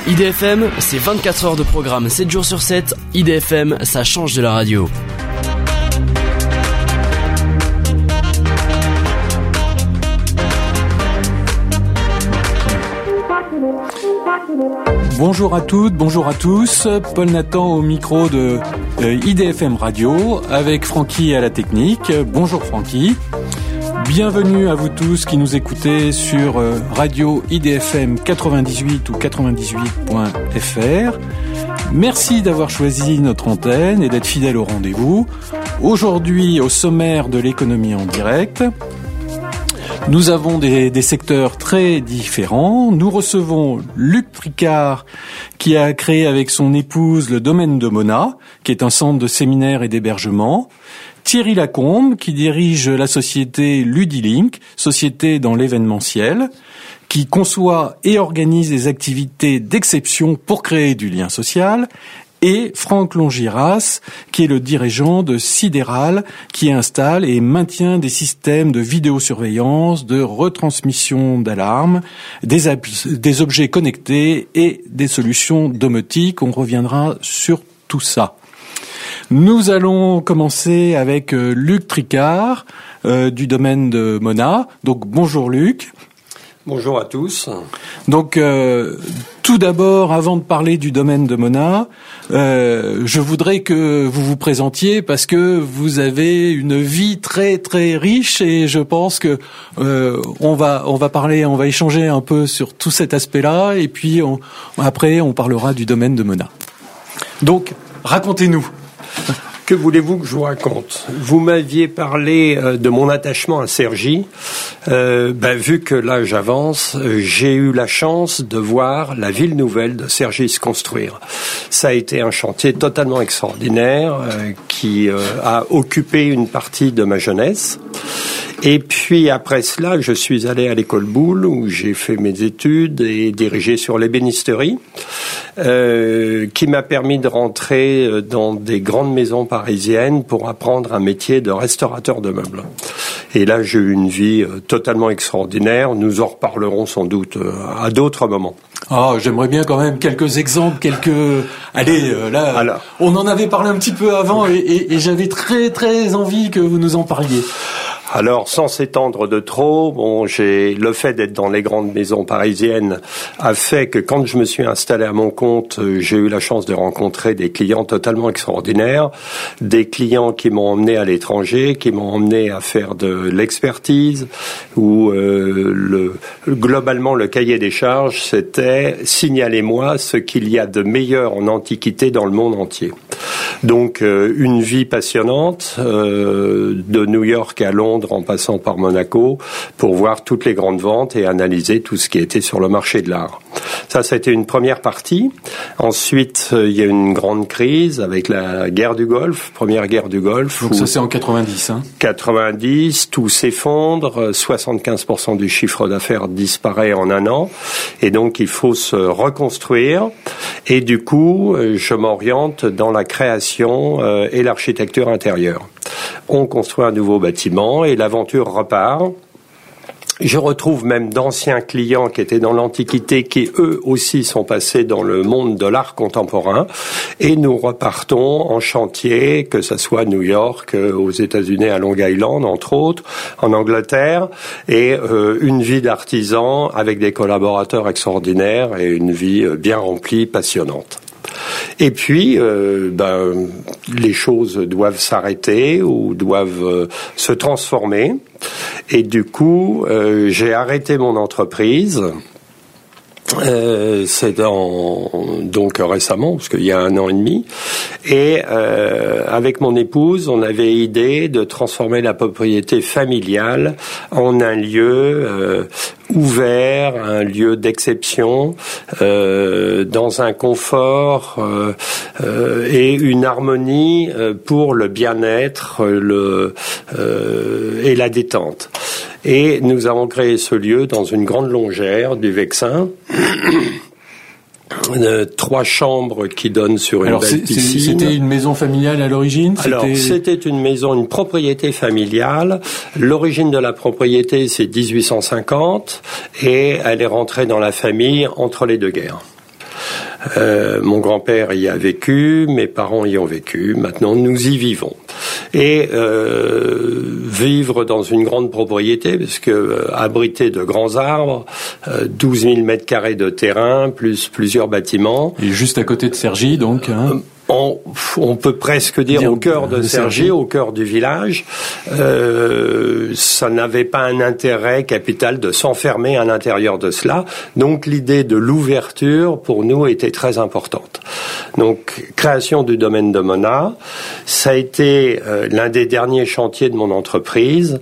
IDFM, c'est 24 heures de programme, 7 jours sur 7. IDFM, ça change de la radio. Bonjour à toutes, bonjour à tous. Paul Nathan au micro de IDFM Radio avec Francky à la technique. Bonjour Francky. Bienvenue à vous tous qui nous écoutez sur radio IDFM 98 ou 98.fr. Merci d'avoir choisi notre antenne et d'être fidèle au rendez-vous. Aujourd'hui, au sommaire de l'économie en direct, nous avons des secteurs très différents. Nous recevons Luc Tricard qui a créé avec son épouse le domaine de Mona, qui est un centre de séminaire et d'hébergement. Thierry Lacombe qui dirige la société Ludilink, société dans l'événementiel, qui conçoit et organise des activités d'exception pour créer du lien social. Et Franck Longiras, qui est le dirigeant de Sidéral, qui installe et maintient des systèmes de vidéosurveillance, de retransmission d'alarmes, des objets connectés et des solutions domotiques. On reviendra sur tout ça. Nous allons commencer avec Luc Tricard, du domaine de Mona. Donc bonjour Luc. Bonjour à tous. Donc, tout d'abord, avant de parler du domaine de Mona, je voudrais que vous vous présentiez parce que vous avez une vie très très riche et je pense que on va échanger un peu sur tout cet aspect-là et puis après on parlera du domaine de Mona. Donc, racontez-nous. Que voulez-vous que je vous raconte ? Vous m'aviez parlé de mon attachement à Cergy. Vu que l'âge avance, j'ai eu la chance de voir la ville nouvelle de Cergy se construire. Ça a été un chantier totalement extraordinaire qui a occupé une partie de ma jeunesse. Et puis après cela, je suis allé à l'école Boulle où j'ai fait mes études et dirigé sur l'ébénisterie, qui m'a permis de rentrer dans des grandes maisons parisiennes pour apprendre un métier de restaurateur de meubles. Et là, j'ai eu une vie totalement extraordinaire. Nous en reparlerons sans doute à d'autres moments. Ah, j'aimerais bien quand même quelques exemples, on en avait parlé un petit peu avant et j'avais très très envie que vous nous en parliez. Alors, sans s'étendre de trop, le fait d'être dans les grandes maisons parisiennes a fait que quand je me suis installé à mon compte, j'ai eu la chance de rencontrer des clients totalement extraordinaires, des clients qui m'ont emmené à l'étranger, qui m'ont emmené à faire de l'expertise, où globalement le cahier des charges, c'était « signalez-moi ce qu'il y a de meilleur en antiquité dans le monde entier ». Donc, une vie passionnante, de New York à Londres, en passant par Monaco, pour voir toutes les grandes ventes et analyser tout ce qui était sur le marché de l'art. Ça a été une première partie. Ensuite, il y a eu une grande crise avec la guerre du Golfe, première guerre du Golfe. Donc ça, c'est en 90, 90, tout s'effondre, 75% du chiffre d'affaires disparaît en un an. Et donc, il faut se reconstruire. Et du coup, je m'oriente dans la création et l'architecture intérieure. On construit un nouveau bâtiment et l'aventure repart. Je retrouve même d'anciens clients qui étaient dans l'Antiquité, qui eux aussi sont passés dans le monde de l'art contemporain. Et nous repartons en chantier, que ce soit à New York, aux États-Unis, à Long Island, entre autres, en Angleterre. Et une vie d'artisan avec des collaborateurs extraordinaires et une vie bien remplie, passionnante. Et puis, les choses doivent s'arrêter ou doivent se transformer. Et du coup, j'ai arrêté mon entreprise. C'est donc récemment, parce qu'il y a 1 an et demi, et avec mon épouse, on avait idée de transformer la propriété familiale en un lieu ouvert, un lieu d'exception, dans un confort et une harmonie pour le bien-être et la détente. Et nous avons créé ce lieu dans une grande longère du Vexin. 3 chambres qui donnent sur une belle piscine. C'était une maison familiale à l'origine ? C'était une maison, une propriété familiale. L'origine de la propriété, c'est 1850 et elle est rentrée dans la famille entre les 2 guerres. Mon grand-père y a vécu, mes parents y ont vécu, maintenant nous y vivons. Et vivre dans une grande propriété, parce que abriter de grands arbres, 12 000 mètres carrés de terrain, plus plusieurs bâtiments. Et juste à côté de Cergy, donc. On peut presque dire au cœur de Cergy, au cœur du village. Ça n'avait pas un intérêt capital de s'enfermer à l'intérieur de cela. Donc l'idée de l'ouverture, pour nous, était très importante. Donc, création du domaine de Mona, ça a été l'un des derniers chantiers de mon entreprise,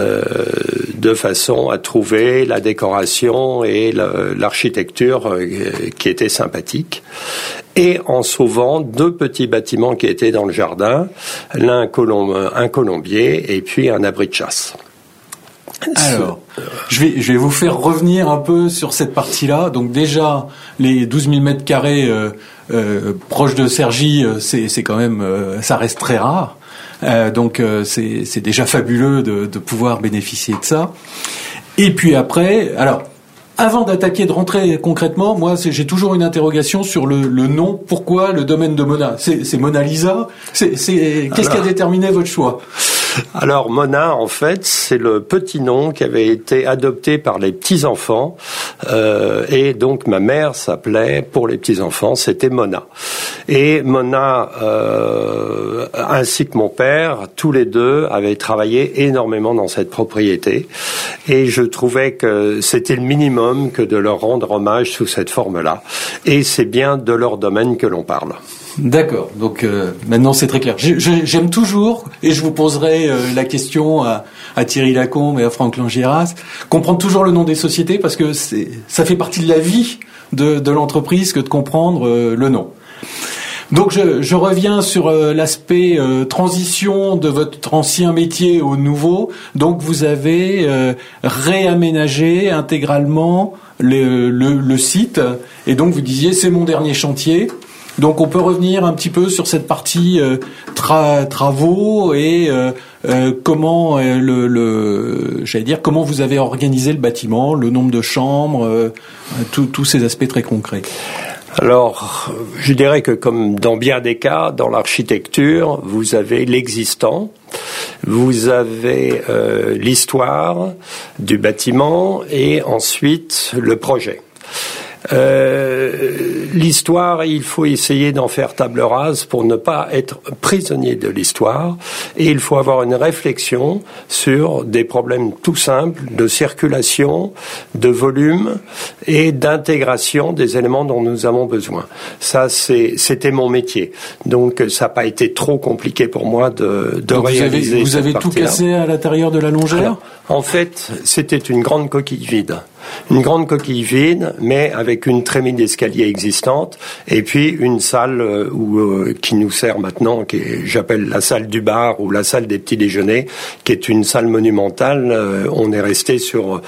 de façon à trouver la décoration et l'architecture qui était sympathique. Et en sauvant 2 petits bâtiments qui étaient dans le jardin, un colombier et puis un abri de chasse. Alors, je vais vous faire revenir un peu sur cette partie-là. Donc déjà, les 12 000 mètres carrés proches de Cergy, c'est quand même, ça reste très rare. Donc c'est déjà fabuleux de pouvoir bénéficier de ça. Et puis après, alors, avant d'attaquer, de rentrer concrètement, moi, j'ai toujours une interrogation sur le nom. Pourquoi le domaine de Mona ? C'est Mona Lisa ? Qu'est-ce qui a déterminé votre choix ? Alors Mona, en fait, c'est le petit nom qui avait été adopté par les petits-enfants. Et donc ma mère s'appelait, pour les petits-enfants, c'était Mona. Et Mona, ainsi que mon père, tous les deux avaient travaillé énormément dans cette propriété. Et je trouvais que c'était le minimum que de leur rendre hommage sous cette forme-là. Et c'est bien de leur domaine que l'on parle. D'accord, donc maintenant c'est très clair. J'aime toujours, et je vous poserai la question à Thierry Lacombe et à Franck Langieras, comprendre toujours le nom des sociétés, parce que ça fait partie de la vie de l'entreprise que de comprendre le nom. Donc je reviens sur l'aspect transition de votre ancien métier au nouveau. Donc vous avez réaménagé intégralement le site, et donc vous disiez c'est mon dernier chantier. Donc on peut revenir un petit peu sur cette partie travaux et comment j'allais dire comment vous avez organisé le bâtiment, le nombre de chambres, tous ces aspects très concrets. Alors, je dirais que comme dans bien des cas, dans l'architecture, vous avez l'existant, vous avez l'histoire du bâtiment et ensuite le projet. L'histoire, il faut essayer d'en faire table rase pour ne pas être prisonnier de l'histoire, et il faut avoir une réflexion sur des problèmes tout simples de circulation, de volume et d'intégration des éléments dont nous avons besoin. Ça, c'était mon métier. Donc, ça n'a pas été trop compliqué pour moi de réaliser. Vous avez tout cassé à l'intérieur de la longère ? Alors, en fait, c'était une grande coquille vide. Une grande coquille vide, mais avec une trémie d'escalier existante, et puis une salle qui nous sert maintenant, j'appelle la salle du bar ou la salle des petits déjeuners, qui est une salle monumentale. On est resté sur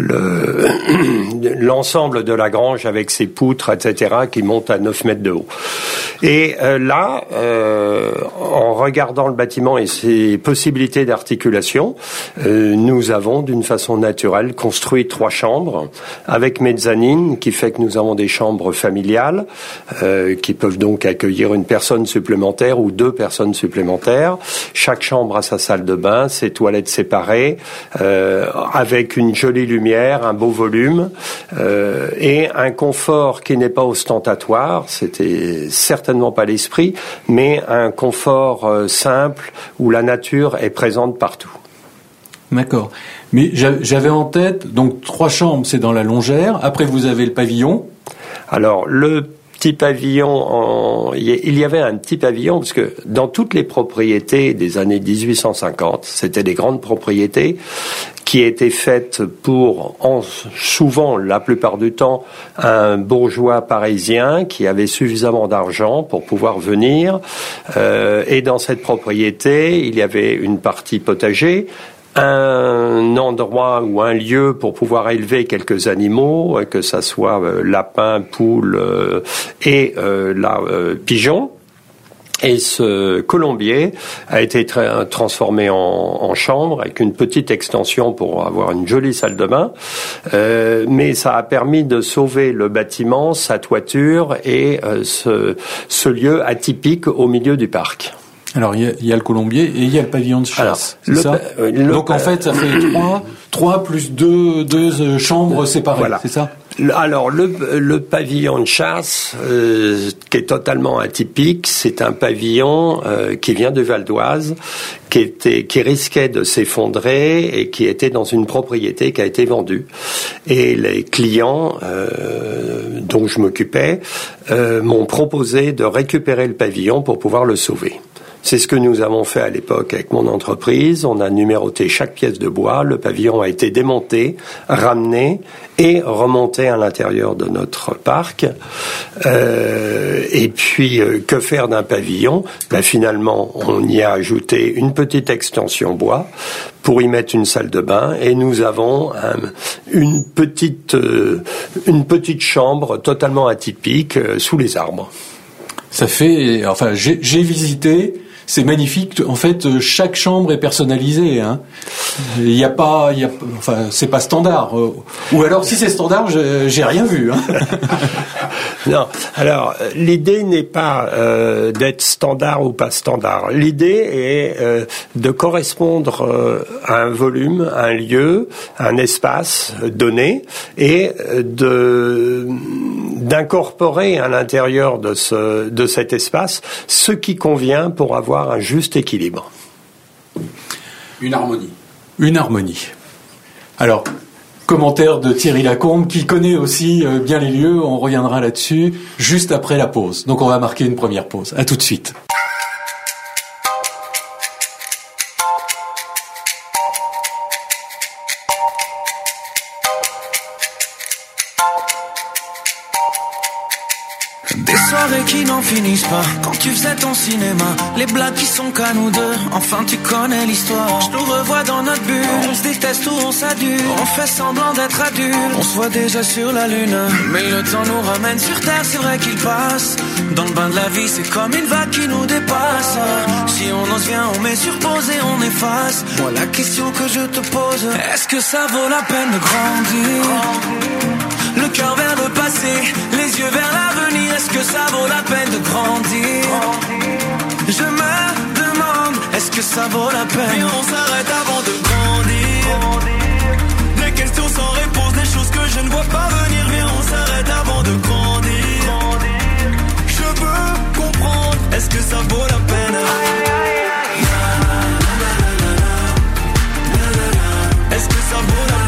l'ensemble de la grange avec ses poutres, etc., qui montent à 9 mètres de haut. Et là, en regardant le bâtiment et ses possibilités d'articulation, nous avons d'une façon naturelle construit 3 chambres avec mezzanine, qui fait que nous avons des chambres familiales qui peuvent donc accueillir une personne supplémentaire ou 2 personnes supplémentaires. Chaque chambre a sa salle de bain, ses toilettes séparées, avec une jolie lumière, un beau volume et un confort qui n'est pas ostentatoire. C'était certainement pas l'esprit, mais un confort simple où la nature est présente partout. D'accord. Mais j'avais en tête, donc 3 chambres, c'est dans la longère. Après, vous avez le pavillon. Alors, le petit pavillon, il y avait un petit pavillon, parce que dans toutes les propriétés des années 1850, c'était des grandes propriétés qui étaient faites pour, souvent, la plupart du temps, un bourgeois parisien qui avait suffisamment d'argent pour pouvoir venir. Et dans cette propriété, il y avait une partie potager, un endroit ou un lieu pour pouvoir élever quelques animaux, que ça soit lapins, poules et pigeons. Et ce colombier a été transformé en chambre avec une petite extension pour avoir une jolie salle de bain. Mais ça a permis de sauver le bâtiment, sa toiture et ce lieu atypique au milieu du parc. Alors il y a le colombier et il y a le pavillon de chasse. Donc en fait ça fait 3 plus 2 chambres séparées, voilà. C'est ça? Alors le pavillon de chasse qui est totalement atypique, c'est un pavillon qui vient du Val d'Oise, qui risquait de s'effondrer et qui était dans une propriété qui a été vendue. Et les clients dont je m'occupais m'ont proposé de récupérer le pavillon pour pouvoir le sauver. C'est ce que nous avons fait à l'époque avec mon entreprise. On a numéroté chaque pièce de bois. Le pavillon a été démonté, ramené et remonté à l'intérieur de notre parc. Et puis, que faire d'un pavillon ? Finalement, on y a ajouté une petite extension bois pour y mettre une salle de bain. Et nous avons une petite chambre totalement atypique sous les arbres. Ça fait... Enfin, j'ai visité... C'est magnifique. En fait, chaque chambre est personnalisée. Hein. Enfin, c'est pas standard. Ou alors, si c'est standard, j'ai rien vu. Hein. Non. Alors, l'idée n'est pas d'être standard ou pas standard. L'idée est de correspondre à un volume, à un lieu, à un espace donné, et d'incorporer à l'intérieur de cet espace ce qui convient pour avoir un juste équilibre. Une harmonie. Alors, commentaire de Thierry Lacombe, qui connaît aussi bien les lieux. On reviendra là-dessus juste après la pause. Donc on va marquer une première pause. À tout de suite. Qui n'en finissent pas. Quand tu faisais ton cinéma, les blagues qui sont qu'à nous deux. Enfin tu connais l'histoire. Je nous revois dans notre bulle. On se déteste ou on s'adule. On fait semblant d'être adultes. On se voit déjà sur la lune. Mais le temps nous ramène sur terre, c'est vrai qu'il passe. Dans le bain de la vie, c'est comme une vague qui nous dépasse. Si on ose vient, on met sur pause et on efface. Moi la question que je te pose, est-ce que ça vaut la peine de grandir? Le cœur vers le passé, les yeux vers l'avenir. Est-ce que ça vaut la peine de grandir? Je me demande, est-ce que ça vaut la peine? Et on s'arrête avant de grandir. Des questions sans réponse, des choses que je ne vois pas venir. Viens, on s'arrête avant de grandir. Je veux comprendre, est-ce que ça vaut la peine? Est-ce que ça vaut la peine?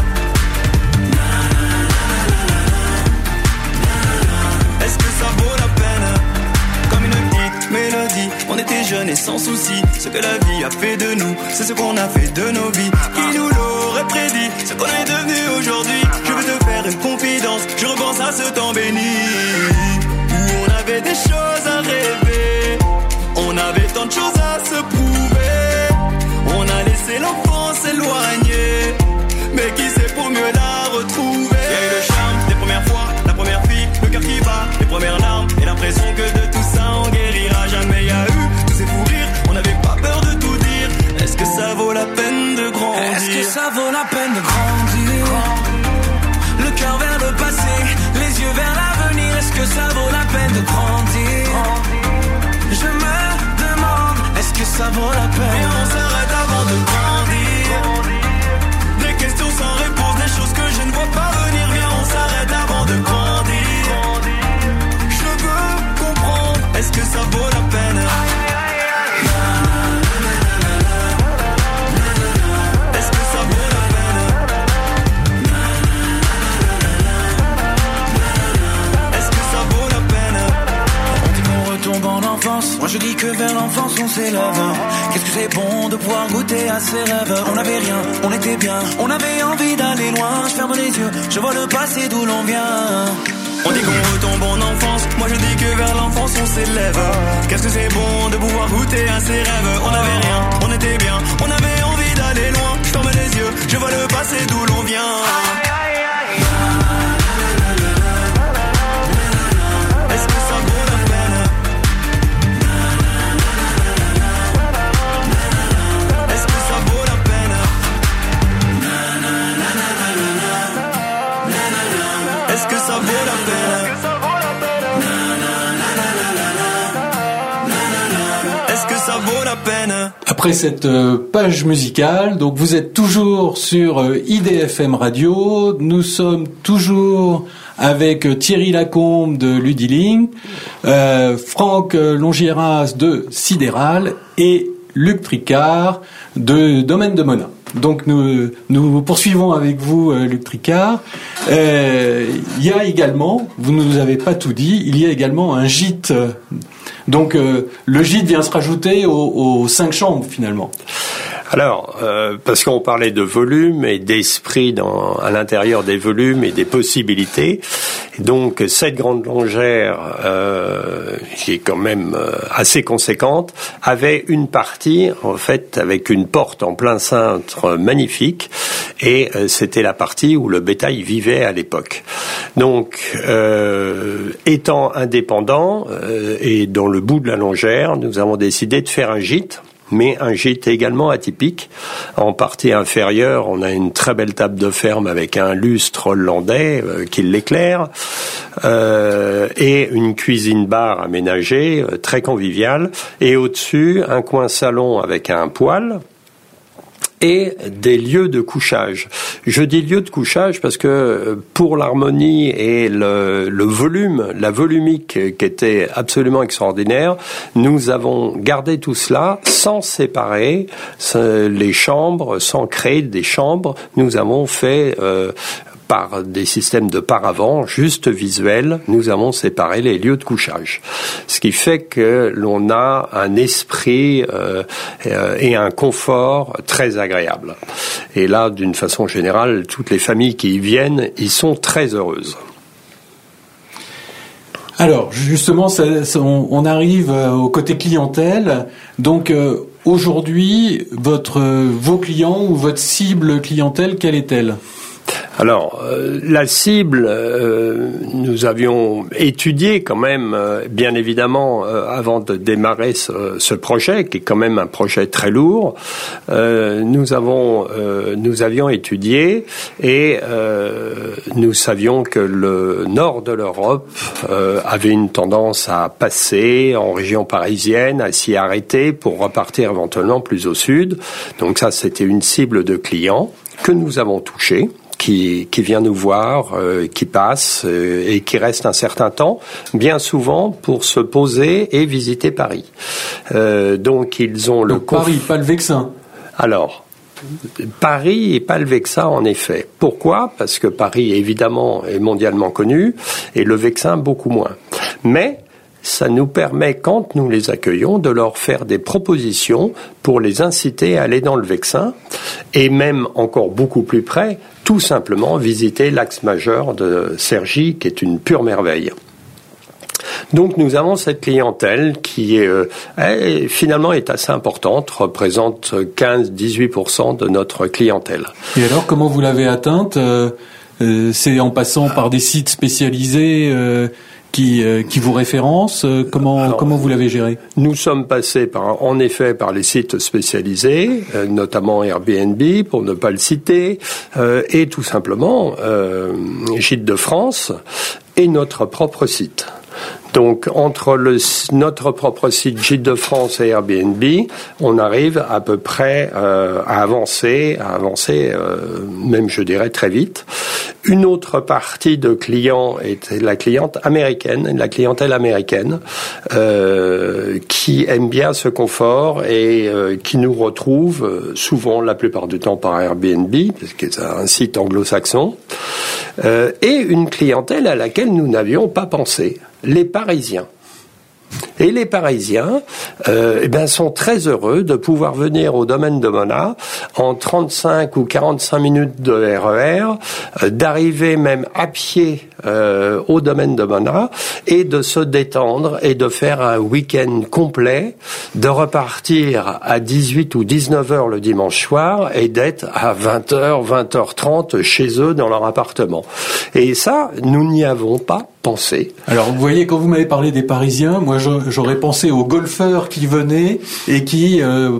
Mélodie, on était jeunes et sans soucis. Ce que la vie a fait de nous, c'est ce qu'on a fait de nos vies. Qui nous l'aurait prédit, ce qu'on est devenu aujourd'hui. Je veux te faire une confidence, je repense à ce temps béni où on avait des choses à rêver, on avait tant de choses à se prouver. On a laissé l'enfance s'éloigner, mais qui sait pour mieux la retrouver. Il y a eu le charme des premières fois, la première fille, le cœur qui bat, les premières larmes et l'impression que de tout ça on guérira jamais. Il y a eu tous ces fous rires, on n'avait pas peur de tout dire. Est-ce que ça vaut la peine de grandir? Est-ce que ça vaut la peine de grandir? Le cœur vers le passé, les yeux vers l'avenir. Est-ce que ça vaut la peine de grandir? Je me demande, est-ce que ça vaut la peine? Et on s'arrête avant de grandir. Des questions sans réponse, des choses que je ne vois pas venir. Viens, on s'arrête avant de grandir. Je veux comprendre, est-ce que ça vaut la peine? Est-ce que ça vaut la peine? Est-ce que ça vaut la peine? On dit qu'on retombe en enfance, moi je dis que vers l'enfance on s'élève. Qu'est-ce que c'est bon de pouvoir goûter à ses rêves. On n'avait rien, on était bien, on avait envie d'aller loin. Je ferme les yeux, je vois le passé d'où l'on vient. On dit qu'on retombe en enfance, moi je dis que vers l'enfance on s'élève. Qu'est-ce que c'est bon de pouvoir goûter à ses rêves. On n'avait rien, on était bien, on avait envie d'aller loin. Je ferme les yeux, je vois le passé d'où l'on vient. Est-ce que ça vaut la peine? peine. Après cette page musicale, donc vous êtes toujours sur IDFM Radio. Nous sommes toujours avec Thierry Lacombe de Ludilink, Franck Longieras de Sidéral et Luc Tricard de Domaine de Mona. Donc nous poursuivons avec vous, Luc Tricard. Il y a également, vous ne nous avez pas tout dit, il y a également un gîte. Donc le gîte vient se rajouter aux 5 chambres finalement. Alors, parce qu'on parlait de volume et d'esprit à l'intérieur des volumes et des possibilités, donc cette grande longère, qui est quand même assez conséquente, avait une partie, en fait, avec une porte en plein cintre magnifique, et c'était la partie où le bétail vivait à l'époque. Donc, étant indépendant et dans le bout de la longère, nous avons décidé de faire un gîte. Mais un gîte également atypique. En partie inférieure, on a une très belle table de ferme avec un lustre hollandais qui l'éclaire, et une cuisine-bar aménagée, très conviviale. Et au-dessus, un coin salon avec un poêle et des lieux de couchage. Je dis lieux de couchage parce que pour l'harmonie et le volume, la volumique qui était absolument extraordinaire, nous avons gardé tout cela sans séparer les chambres, sans créer des chambres. Nous avons fait par des systèmes de paravent, juste visuels, nous avons séparé les lieux de couchage. Ce qui fait que l'on a un esprit et un confort très agréable. Et là, d'une façon générale, toutes les familles qui y viennent, y sont très heureuses. Alors, justement, on arrive au côté clientèle. Donc, aujourd'hui, vos clients ou votre cible clientèle, quelle est-elle ? Alors, la cible, nous avions étudié quand même, bien évidemment, avant de démarrer ce projet, qui est quand même un projet très lourd. Nous avions étudié et nous savions que le nord de l'Europe avait une tendance à passer en région parisienne, à s'y arrêter pour repartir éventuellement plus au sud. Donc ça, c'était une cible de clients que nous avons touchée. Qui vient nous voir, qui passe et qui reste un certain temps, bien souvent pour se poser et visiter Paris. Donc ils ont Paris, pas le Vexin. Alors, Paris et pas le Vexin, en effet. Pourquoi ? Parce que Paris, évidemment, est mondialement connu et le Vexin beaucoup moins. Mais ça nous permet, quand nous les accueillons, de leur faire des propositions pour les inciter à aller dans le Vexin et même encore beaucoup plus près, tout simplement visiter l'axe majeur de Cergy, qui est une pure merveille. Donc nous avons cette clientèle qui finalement est assez importante, représente 15-18% de notre clientèle. Et alors, comment vous l'avez atteinte ? C'est en passant par des sites spécialisés qui vous référencent. Comment vous l'avez géré ? Nous sommes passés en effet par les sites spécialisés, notamment Airbnb pour ne pas le citer, et tout simplement Gîtes de France et notre propre site. Donc entre notre propre site Gîtes de France et Airbnb, on arrive à peu près à avancer même je dirais très vite. Une autre partie de clients est la clientèle américaine, qui aime bien ce confort et qui nous retrouve souvent, la plupart du temps, par Airbnb, parce que c'est un site anglo-saxon, et une clientèle à laquelle nous n'avions pas pensé, les Parisiens. Et les Parisiens sont très heureux de pouvoir venir au Domaine de Mona en 35 ou 45 minutes de RER, d'arriver même à pied au Domaine de Mona et de se détendre et de faire un week-end complet, de repartir à 18 ou 19 heures le dimanche soir et d'être à 20h, 20h30 chez eux dans leur appartement. Et ça, nous n'y avons pas pensé. Alors, vous voyez, quand vous m'avez parlé des Parisiens, moi, j'aurais pensé aux golfeurs qui venaient et qui,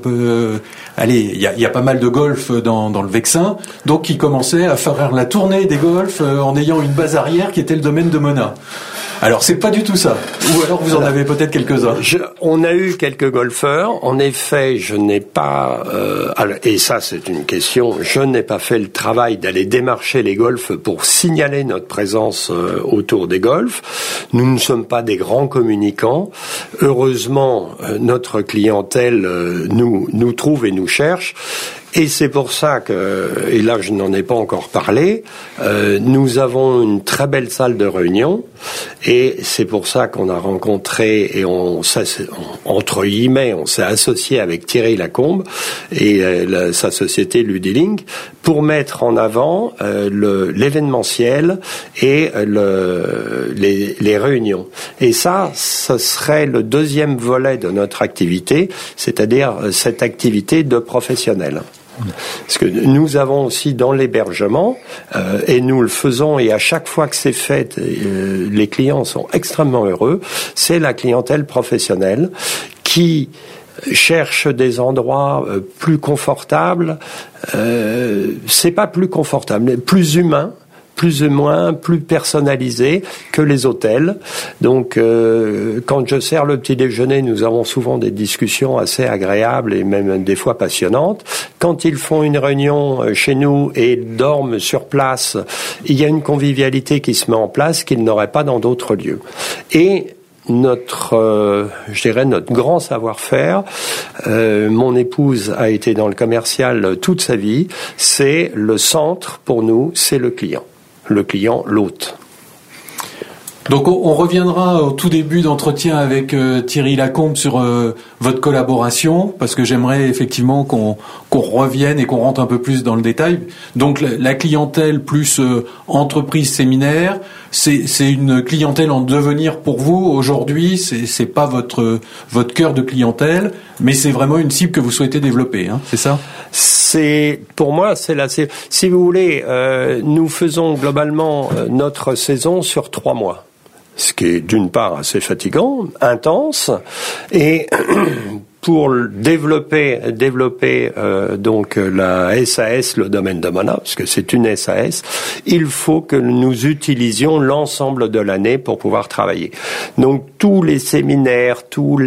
il y a pas mal de golf dans le Vexin, donc qui commençaient à faire la tournée des golfs en ayant une base arrière qui était le Domaine de Mona. Alors c'est pas du tout ça. Ou alors vous en avez peut-être quelques-uns. On a eu quelques golfeurs. En effet, je n'ai pas, et ça c'est une question, je n'ai pas fait le travail d'aller démarcher les golfs pour signaler notre présence autour des golfs. Nous ne sommes pas des grands communicants. Heureusement, notre clientèle nous trouve et nous cherche. Et c'est pour ça que, et là je n'en ai pas encore parlé, nous avons une très belle salle de réunion, et c'est pour ça qu'on a rencontré, et entre guillemets, on s'est associé avec Thierry Lacombe et sa société Ludilink pour mettre en avant l'événementiel et les réunions. Et ça, ce serait le deuxième volet de notre activité, c'est-à-dire cette activité de professionnels. Parce que nous avons aussi dans l'hébergement, et nous le faisons, et à chaque fois que c'est fait, les clients sont extrêmement heureux, c'est la clientèle professionnelle qui cherche des endroits plus confortables, c'est pas plus confortable, mais plus humain, plus ou moins, plus personnalisé que les hôtels. Donc, quand je sers le petit déjeuner, nous avons souvent des discussions assez agréables et même des fois passionnantes. Quand ils font une réunion chez nous et dorment sur place, il y a une convivialité qui se met en place qu'ils n'auraient pas dans d'autres lieux. Et notre grand savoir-faire, mon épouse a été dans le commercial toute sa vie, c'est le centre pour nous, c'est le client, l'hôte. Donc on reviendra au tout début d'entretien avec Thierry Lacombe sur votre collaboration, parce que j'aimerais effectivement qu'on revienne et qu'on rentre un peu plus dans le détail. Donc la clientèle plus entreprise séminaire, c'est une clientèle en devenir pour vous aujourd'hui. C'est pas votre cœur de clientèle, mais c'est vraiment une cible que vous souhaitez développer, hein, c'est ça? Pour moi, si vous voulez, nous faisons globalement notre saison sur 3 mois. Ce qui est d'une part assez fatigant, intense, et pour développer donc la SAS, le domaine de Mona, parce que c'est une SAS, il faut que nous utilisions l'ensemble de l'année pour pouvoir travailler. Donc tous les séminaires,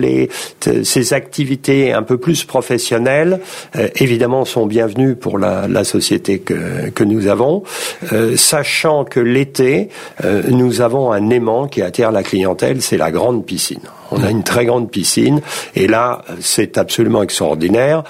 ces activités un peu plus professionnelles, évidemment sont bienvenues pour la société que nous avons, sachant que l'été, nous avons un aimant qui attire la clientèle, c'est la grande piscine. On a une très grande piscine, et là, c'est absolument extraordinaire.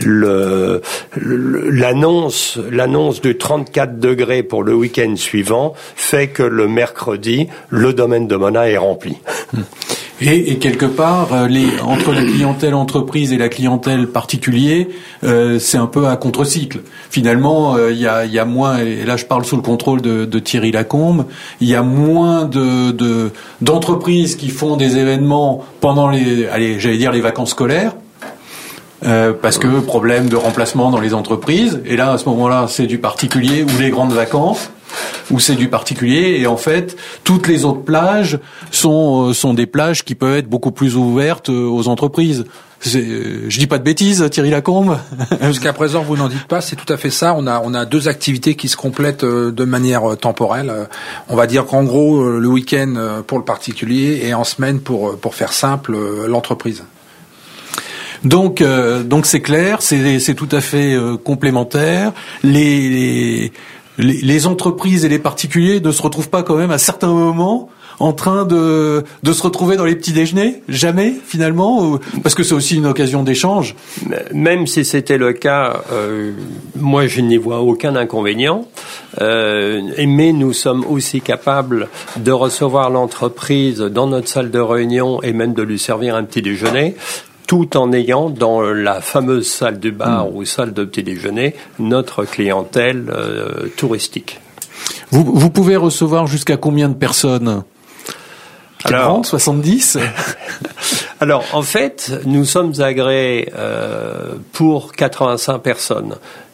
L'annonce de 34 degrés pour le week-end suivant fait que le mercredi, le domaine de Mona est rempli. Et quelque part, entre la clientèle entreprise et la clientèle particulier, c'est un peu à contre-cycle. Finalement, il y a moins, et là je parle sous le contrôle de Thierry Lacombe, il y a moins d'entreprises qui font des événements pendant les vacances scolaires. Parce que problème de remplacement dans les entreprises, et là à ce moment-là c'est du particulier ou les grandes vacances, où c'est du particulier, et en fait toutes les autres plages sont des plages qui peuvent être beaucoup plus ouvertes aux entreprises. Je dis pas de bêtises, Thierry Lacombe? Jusqu'à présent, vous n'en dites pas, c'est tout à fait ça. On a 2 activités qui se complètent de manière temporelle. On va dire qu'en gros, le week-end pour le particulier et en semaine pour faire simple, l'entreprise. Donc c'est clair, c'est tout à fait complémentaire. Les entreprises et les particuliers ne se retrouvent pas quand même à certains moments en train de se retrouver dans les petits déjeuners? Jamais, finalement? Parce que c'est aussi une occasion d'échange. Même si c'était le cas, moi je n'y vois aucun inconvénient. Mais nous sommes aussi capables de recevoir l'entreprise dans notre salle de réunion et même de lui servir un petit déjeuner, tout en ayant dans la fameuse salle du bar ou salle de petit déjeuner notre clientèle touristique. Vous pouvez recevoir jusqu'à combien de personnes? 40, 70? Alors, en fait, nous sommes agréés pour 85 personnes.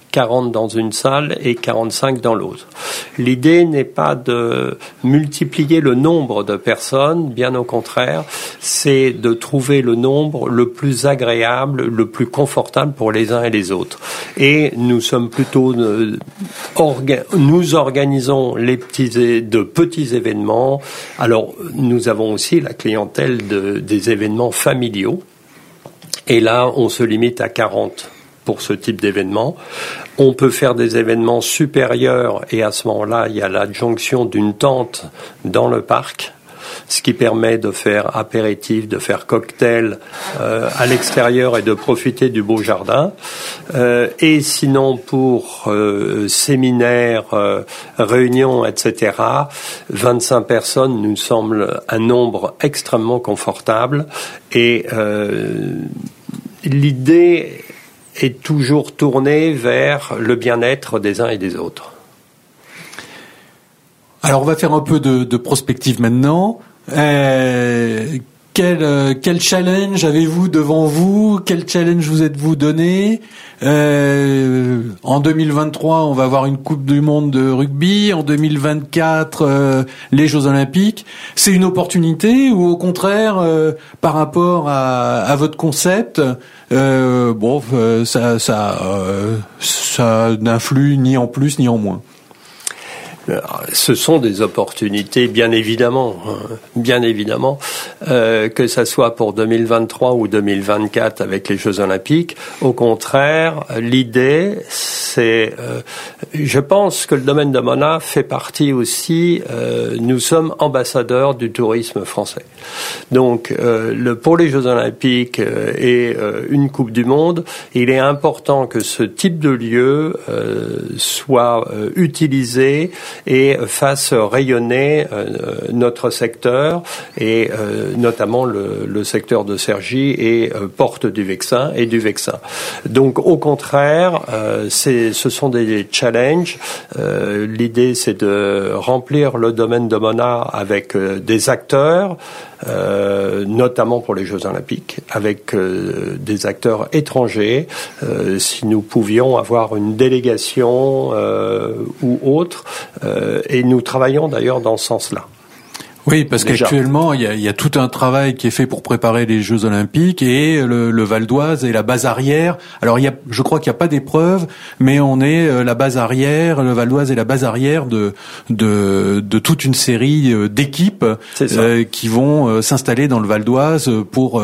40 dans une salle et 45 dans l'autre. L'idée n'est pas de multiplier le nombre de personnes, bien au contraire, c'est de trouver le nombre le plus agréable, le plus confortable pour les uns et les autres. Et nous sommes plutôt nous organisons de petits événements. Alors, nous avons aussi la clientèle des événements familiaux. Et là, on se limite à 40 pour ce type d'événement. On peut faire des événements supérieurs et à ce moment-là, il y a l'adjonction d'une tente dans le parc, ce qui permet de faire apéritif, de faire cocktail à l'extérieur et de profiter du beau jardin. Et sinon, pour séminaires, réunions, etc., 25 personnes nous semble un nombre extrêmement confortable. Et l'idée est toujours tournée vers le bien-être des uns et des autres. Alors, on va faire un peu de prospective maintenant. Quel challenge avez-vous devant vous? Quel challenge vous êtes-vous donné? En 2023, on va avoir une Coupe du Monde de rugby. En 2024, les Jeux Olympiques. C'est une opportunité ou au contraire, par rapport à votre concept, ça n'influe ni en plus ni en moins? Ce sont des opportunités, bien évidemment, que ça soit pour 2023 ou 2024 avec les Jeux Olympiques. Au contraire, l'idée, c'est, je pense que le domaine de Mona fait partie aussi. Nous sommes ambassadeurs du tourisme français. Donc, pour les Jeux Olympiques et une Coupe du Monde, il est important que ce type de lieu soit utilisé et fasse rayonner notre secteur et notamment le secteur de Cergy et porte du Vexin et du Vexin. Donc au contraire, ce sont des challenges. L'idée c'est de remplir le domaine de Mona avec des acteurs, notamment pour les Jeux Olympiques, avec des acteurs étrangers. Si nous pouvions avoir une délégation ou autre, et nous travaillons d'ailleurs dans ce sens-là. Oui, parce qu'actuellement, il y a tout un travail qui est fait pour préparer les Jeux Olympiques et le Val d'Oise et la base arrière. Alors, je crois qu'il n'y a pas d'épreuve, mais on est la base arrière, le Val d'Oise est la base arrière de toute une série d'équipes qui vont s'installer dans le Val d'Oise pour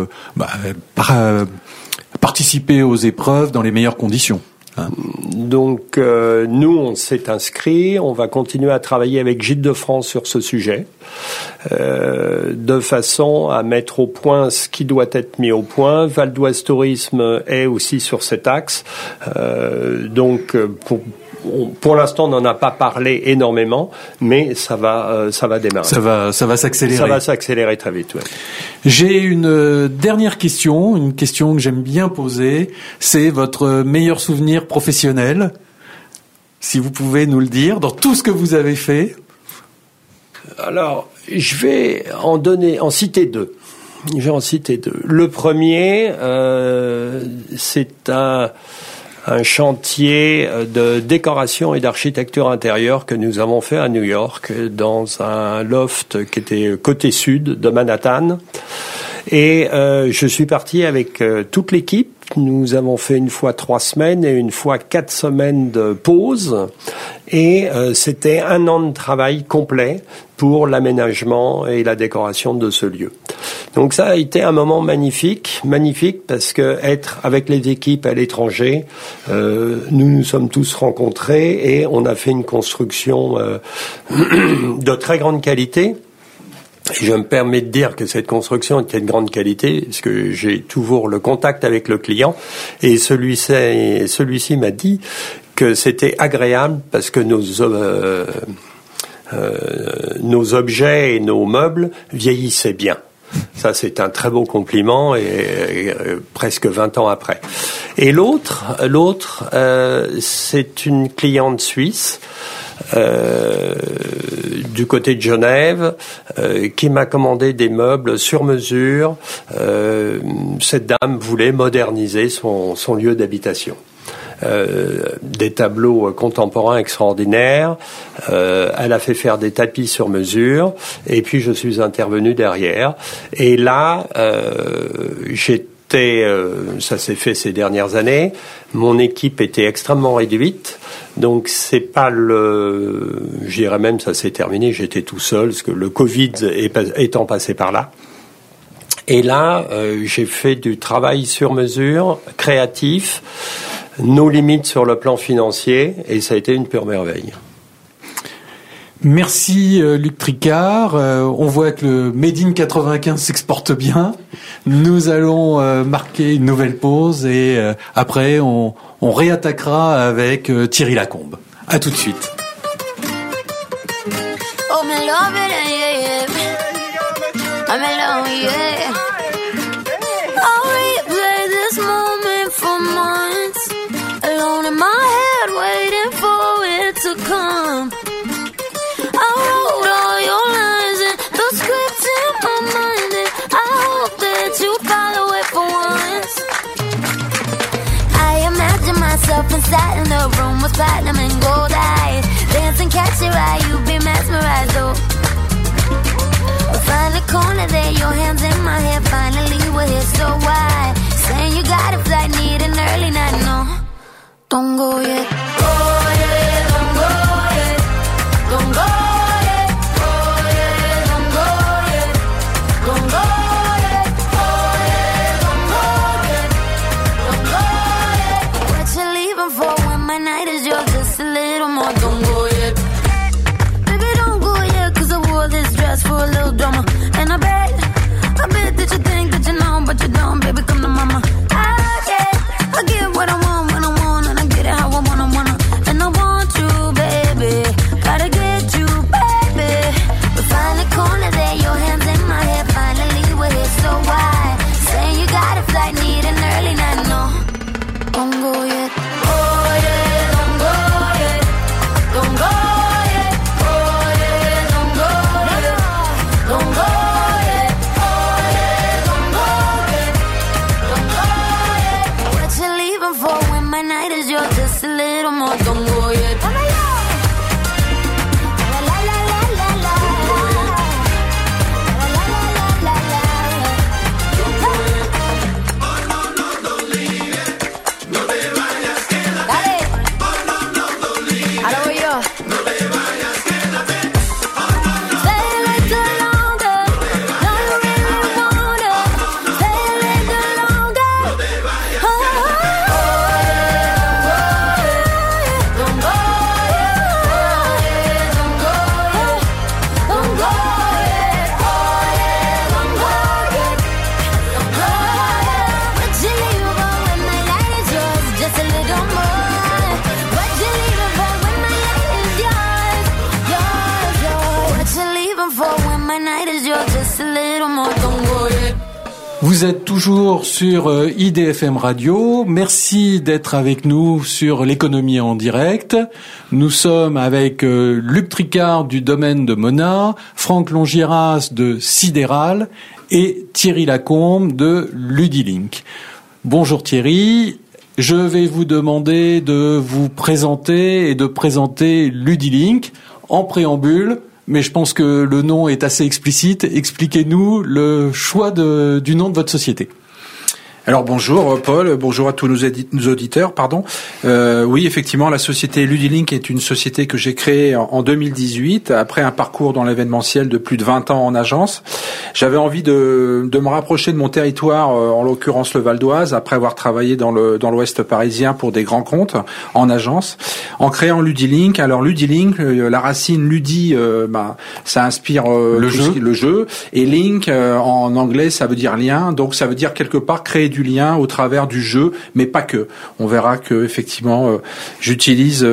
participer aux épreuves dans les meilleures conditions. Donc nous on s'est inscrits, on va continuer à travailler avec Gîtes de France sur ce sujet, de façon à mettre au point ce qui doit être mis au point. Val d'Oise Tourisme est aussi sur cet axe, donc pour l'instant, on n'en a pas parlé énormément, mais ça va démarrer. Ça va s'accélérer. Ça va s'accélérer très vite, ouais. J'ai une dernière question, une question que j'aime bien poser. C'est votre meilleur souvenir professionnel, si vous pouvez nous le dire, dans tout ce que vous avez fait. Alors, je vais en citer deux. Le premier, c'est un chantier de décoration et d'architecture intérieure que nous avons fait à New York, dans un loft qui était côté sud de Manhattan. Et je suis parti avec toute l'équipe. Nous avons fait une fois 3 semaines et une fois 4 semaines de pause. Et c'était 1 an de travail complet pour l'aménagement et la décoration de ce lieu. Donc ça a été un moment magnifique parce que être avec les équipes à l'étranger, nous nous sommes tous rencontrés et on a fait une construction de très grande qualité. Et je me permets de dire que cette construction était de grande qualité, parce que j'ai toujours le contact avec le client, et celui-ci m'a dit que c'était agréable parce que nos objets et nos meubles vieillissaient bien. Ça, c'est un très beau compliment, et presque 20 ans après. Et l'autre, c'est une cliente suisse, du côté de Genève, qui m'a commandé des meubles sur mesure. Cette dame voulait moderniser son lieu d'habitation. des tableaux contemporains extraordinaires. Elle a fait faire des tapis sur mesure, et puis je suis intervenu derrière. Et là, ça s'est fait ces dernières années. Mon équipe était extrêmement réduite, donc c'est pas je dirais même ça s'est terminé. J'étais tout seul, parce que le Covid étant passé par là. Et là, j'ai fait du travail sur mesure, créatif, nos limites sur le plan financier, et ça a été une pure merveille. Merci Luc Tricard. On voit que le Made in 95 s'exporte bien. Nous allons marquer une nouvelle pause et après on réattaquera avec Thierry Lacombe. À tout de suite. Oh, me love it, yeah, yeah. I'm alone, yeah. I'll replay this moment for months, alone in my head, waiting for it to come. I wrote all your lines and the script in my mind, and I hope that you follow it for once. I imagine myself inside in the room with platinum and gold eyes, dancing, catch your eye, you be mesmerized, though. Find the corner there, your hands in my hair, finally we're here, so why? Saying you got a flight, need an early night, no, don't go yet. Oh yeah, don't go yet, don't go. For a little drama, and I bet that you think that you know, but you don't, baby, come to mama. I get what I want when I want, and I get it how I wanna, and I want you, baby, gotta get you, baby. We find the corner there, your hands in my hair, finally we're here, so why? Saying you got a flight, need an early night, no, don't go yet. Oh yeah, don't go yet, don't go. Just a little more, don't go yet. Vous êtes toujours sur IDFM Radio. Merci d'être avec nous sur l'économie en direct. Nous sommes avec Luc Tricard du domaine de Mona, Franck Longiras de Sidéral et Thierry Lacombe de Ludilink. Bonjour Thierry. Je vais vous demander de vous présenter et de présenter Ludilink en préambule. Mais je pense que le nom est assez explicite. Expliquez-nous le choix du nom de votre société. Alors bonjour Paul, bonjour à tous nos auditeurs, pardon. Oui, effectivement, la société Ludilink est une société que j'ai créée en 2018 après un parcours dans l'événementiel de plus de 20 ans en agence. J'avais envie de me rapprocher de mon territoire, en l'occurrence le Val d'Oise, après avoir travaillé dans l'Ouest parisien pour des grands comptes en agence, en créant Ludilink. Alors Ludilink, la racine ludi, ça inspire le jeu, et link en anglais ça veut dire lien, donc ça veut dire quelque part créer du lien au travers du jeu, mais pas que. On verra que effectivement j'utilise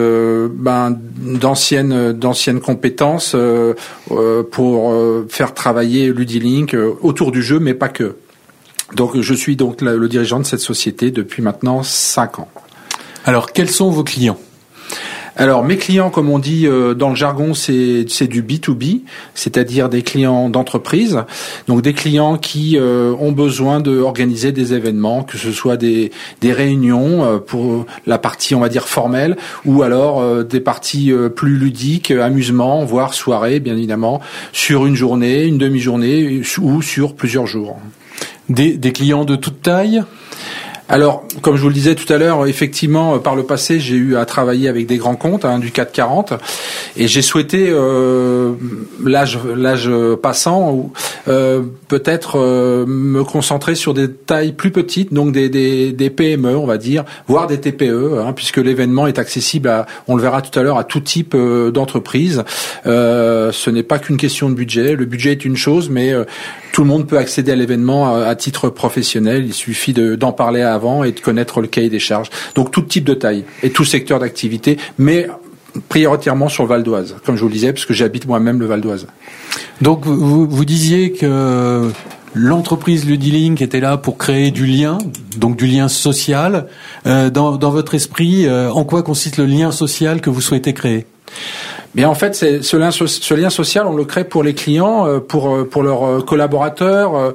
d'anciennes compétences pour faire travailler Ludilink autour du jeu, mais pas que. Donc je suis donc le dirigeant de cette société depuis maintenant 5 ans. Alors quels sont vos clients ? Alors, mes clients, comme on dit dans le jargon, c'est du B2B, c'est-à-dire des clients d'entreprise. Donc, des clients qui ont besoin d'organiser des événements, que ce soit des réunions pour la partie, on va dire, formelle, ou alors des parties plus ludiques, amusement, voire soirée, bien évidemment, sur une journée, une demi-journée ou sur plusieurs jours. Des clients de toute taille ? Alors, comme je vous le disais tout à l'heure, effectivement, par le passé, j'ai eu à travailler avec des grands comptes, du CAC 40, et j'ai souhaité, l'âge passant, peut-être me concentrer sur des tailles plus petites, donc des PME, on va dire, voire des TPE, puisque l'événement est accessible on le verra tout à l'heure, à tout type d'entreprise. Ce n'est pas qu'une question de budget. Le budget est une chose, mais tout le monde peut accéder à l'événement à titre professionnel. Il suffit d'en parler avant et de connaître le cahier des charges. Donc tout type de taille et tout secteur d'activité, mais prioritairement sur le Val d'Oise, comme je vous le disais, parce que j'habite moi-même le Val d'Oise. Donc vous disiez que l'entreprise Ludilink était là pour créer du lien, donc du lien social. Dans votre esprit, en quoi consiste le lien social que vous souhaitez créer ? Mais en fait, ce lien social, on le crée pour les clients, pour leurs collaborateurs,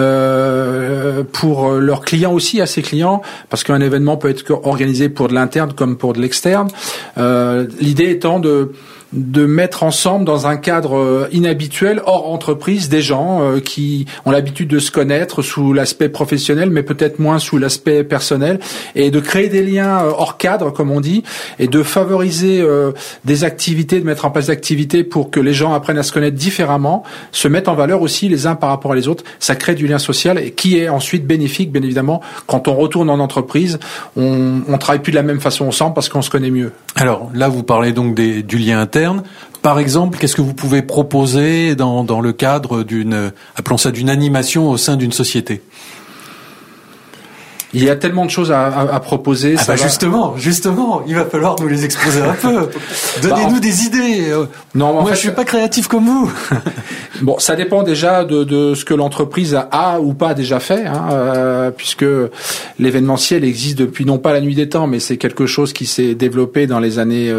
pour leurs clients aussi, à ces clients, parce qu'un événement peut être organisé pour de l'interne comme pour de l'externe. L'idée étant de mettre ensemble dans un cadre inhabituel, hors entreprise, des gens qui ont l'habitude de se connaître sous l'aspect professionnel, mais peut-être moins sous l'aspect personnel, et de créer des liens hors cadre, comme on dit, et de favoriser des activités, de mettre en place des activités pour que les gens apprennent à se connaître différemment, se mettent en valeur aussi les uns par rapport à les autres. Ça crée du lien social et qui est ensuite bénéfique, bien évidemment, quand on retourne en entreprise, on travaille plus de la même façon ensemble parce qu'on se connaît mieux. Alors là, vous parlez donc du lien interne. Par exemple, qu'est-ce que vous pouvez proposer dans le cadre appelons ça d'une animation au sein d'une société ? Il y a tellement de choses à proposer. Justement, il va falloir nous les exposer un peu. Donnez-nous des idées. Non, moi, je suis pas créatif comme vous. Bon, ça dépend déjà de ce que l'entreprise a ou pas déjà fait, puisque l'événementiel existe depuis non pas la nuit des temps, mais c'est quelque chose qui s'est développé dans les années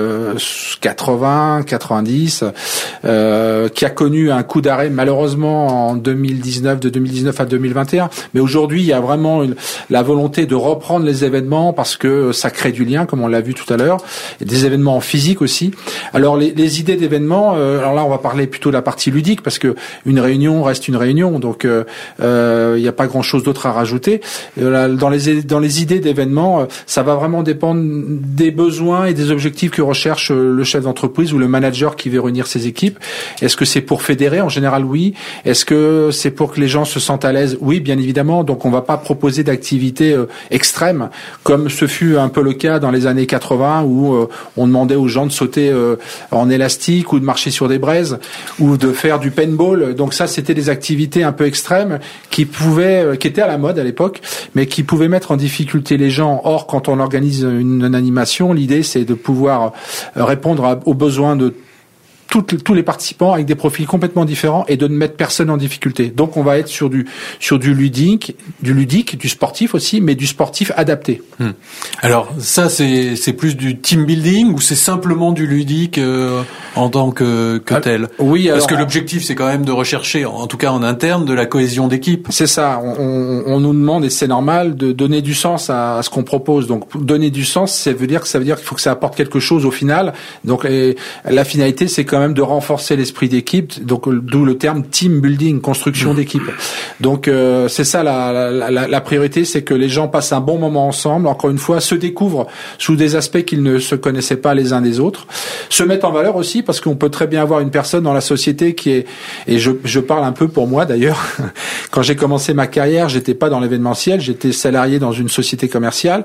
80, 90, qui a connu un coup d'arrêt malheureusement en 2019, de 2019 à 2021. Mais aujourd'hui, il y a vraiment la volonté de reprendre les événements parce que ça crée du lien, comme on l'a vu tout à l'heure, et des événements en physique aussi. Alors les idées d'événements, alors là on va parler plutôt de la partie ludique parce que une réunion reste une réunion, donc il n'y a pas grand-chose d'autre à rajouter. Dans les idées d'événements, ça va vraiment dépendre des besoins et des objectifs que recherche le chef d'entreprise ou le manager qui veut réunir ses équipes. Est-ce que c'est pour fédérer? En général, oui. Est-ce que c'est pour que les gens se sentent à l'aise? Oui, bien évidemment. Donc on va pas proposer d'activités extrêmes, comme ce fut un peu le cas dans les années 80 où on demandait aux gens de sauter en élastique ou de marcher sur des braises ou de faire du paintball. Donc ça, c'était des activités un peu extrêmes qui étaient à la mode à l'époque, mais qui pouvaient mettre en difficulté les gens. Or, quand on organise une animation, l'idée c'est de pouvoir répondre aux besoins de tous les participants avec des profils complètement différents et de ne mettre personne en difficulté. Donc on va être sur du ludique, du sportif aussi, mais du sportif adapté. Alors ça c'est plus du team building ou c'est simplement du ludique en tant que tel? Oui, parce que l'objectif c'est quand même de rechercher, en tout cas en interne, de la cohésion d'équipe. C'est ça. On nous demande, et c'est normal, de donner du sens à ce qu'on propose. Donc donner du sens, ça veut dire qu'il faut que ça apporte quelque chose au final. Donc la finalité c'est quand même de renforcer l'esprit d'équipe, donc d'où le terme team building, construction d'équipe. Donc c'est ça la priorité, c'est que les gens passent un bon moment ensemble, encore une fois, se découvrent sous des aspects qu'ils ne se connaissaient pas les uns des autres, se mettent en valeur aussi, parce qu'on peut très bien avoir une personne dans la société qui est, et je parle un peu pour moi d'ailleurs, quand j'ai commencé ma carrière, j'étais pas dans l'événementiel, j'étais salarié dans une société commerciale,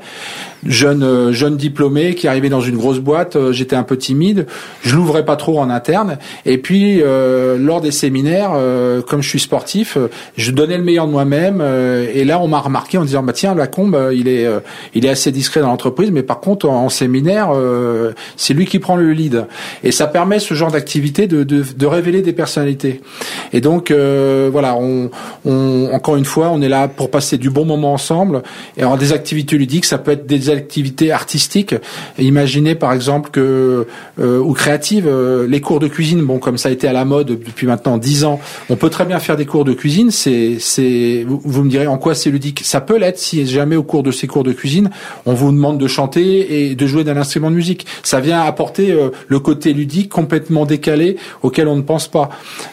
jeune diplômé qui arrivait dans une grosse boîte, j'étais un peu timide, je l'ouvrais pas trop en interne. Et puis lors des séminaires, comme je suis sportif, je donnais le meilleur de moi-même. Et là, on m'a remarqué en disant tiens, Lacombe, il est assez discret dans l'entreprise, mais par contre en séminaire, c'est lui qui prend le lead. Et ça permet ce genre d'activité de révéler des personnalités. Et donc voilà, on encore une fois, on est là pour passer du bon moment ensemble. Et alors des activités ludiques, ça peut être des activités artistiques. Et imaginez par exemple ou créatives, les cours de cuisine. Bon, comme ça a été à la mode depuis maintenant 10 ans, on peut très bien faire des cours de cuisine. Vous me direz en quoi c'est ludique. Ça peut l'être si jamais au cours de ces cours de cuisine, on vous demande de chanter et de jouer d'un instrument de musique. Ça vient apporter le côté ludique complètement décalé auquel on ne pense pas.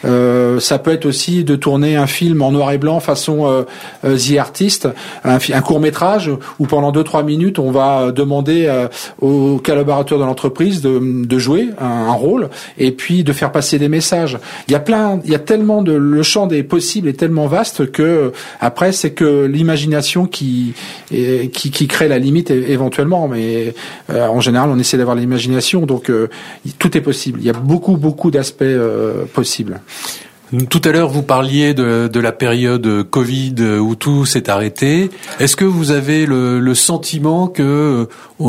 Ça peut être aussi de tourner un film en noir et blanc façon The Artist, un court-métrage où pendant 2-3 minutes on va demander aux collaborateurs de l'entreprise de jouer un rôle et puis de faire passer des messages. Il y a tellement le champ des possibles est tellement vaste que après c'est que l'imagination qui crée la limite éventuellement, mais en général on essaie d'avoir l'imagination, donc tout est possible. Il y a beaucoup d'aspects possibles. Tout à l'heure, vous parliez de la période Covid où tout s'est arrêté. Est-ce que vous avez le sentiment que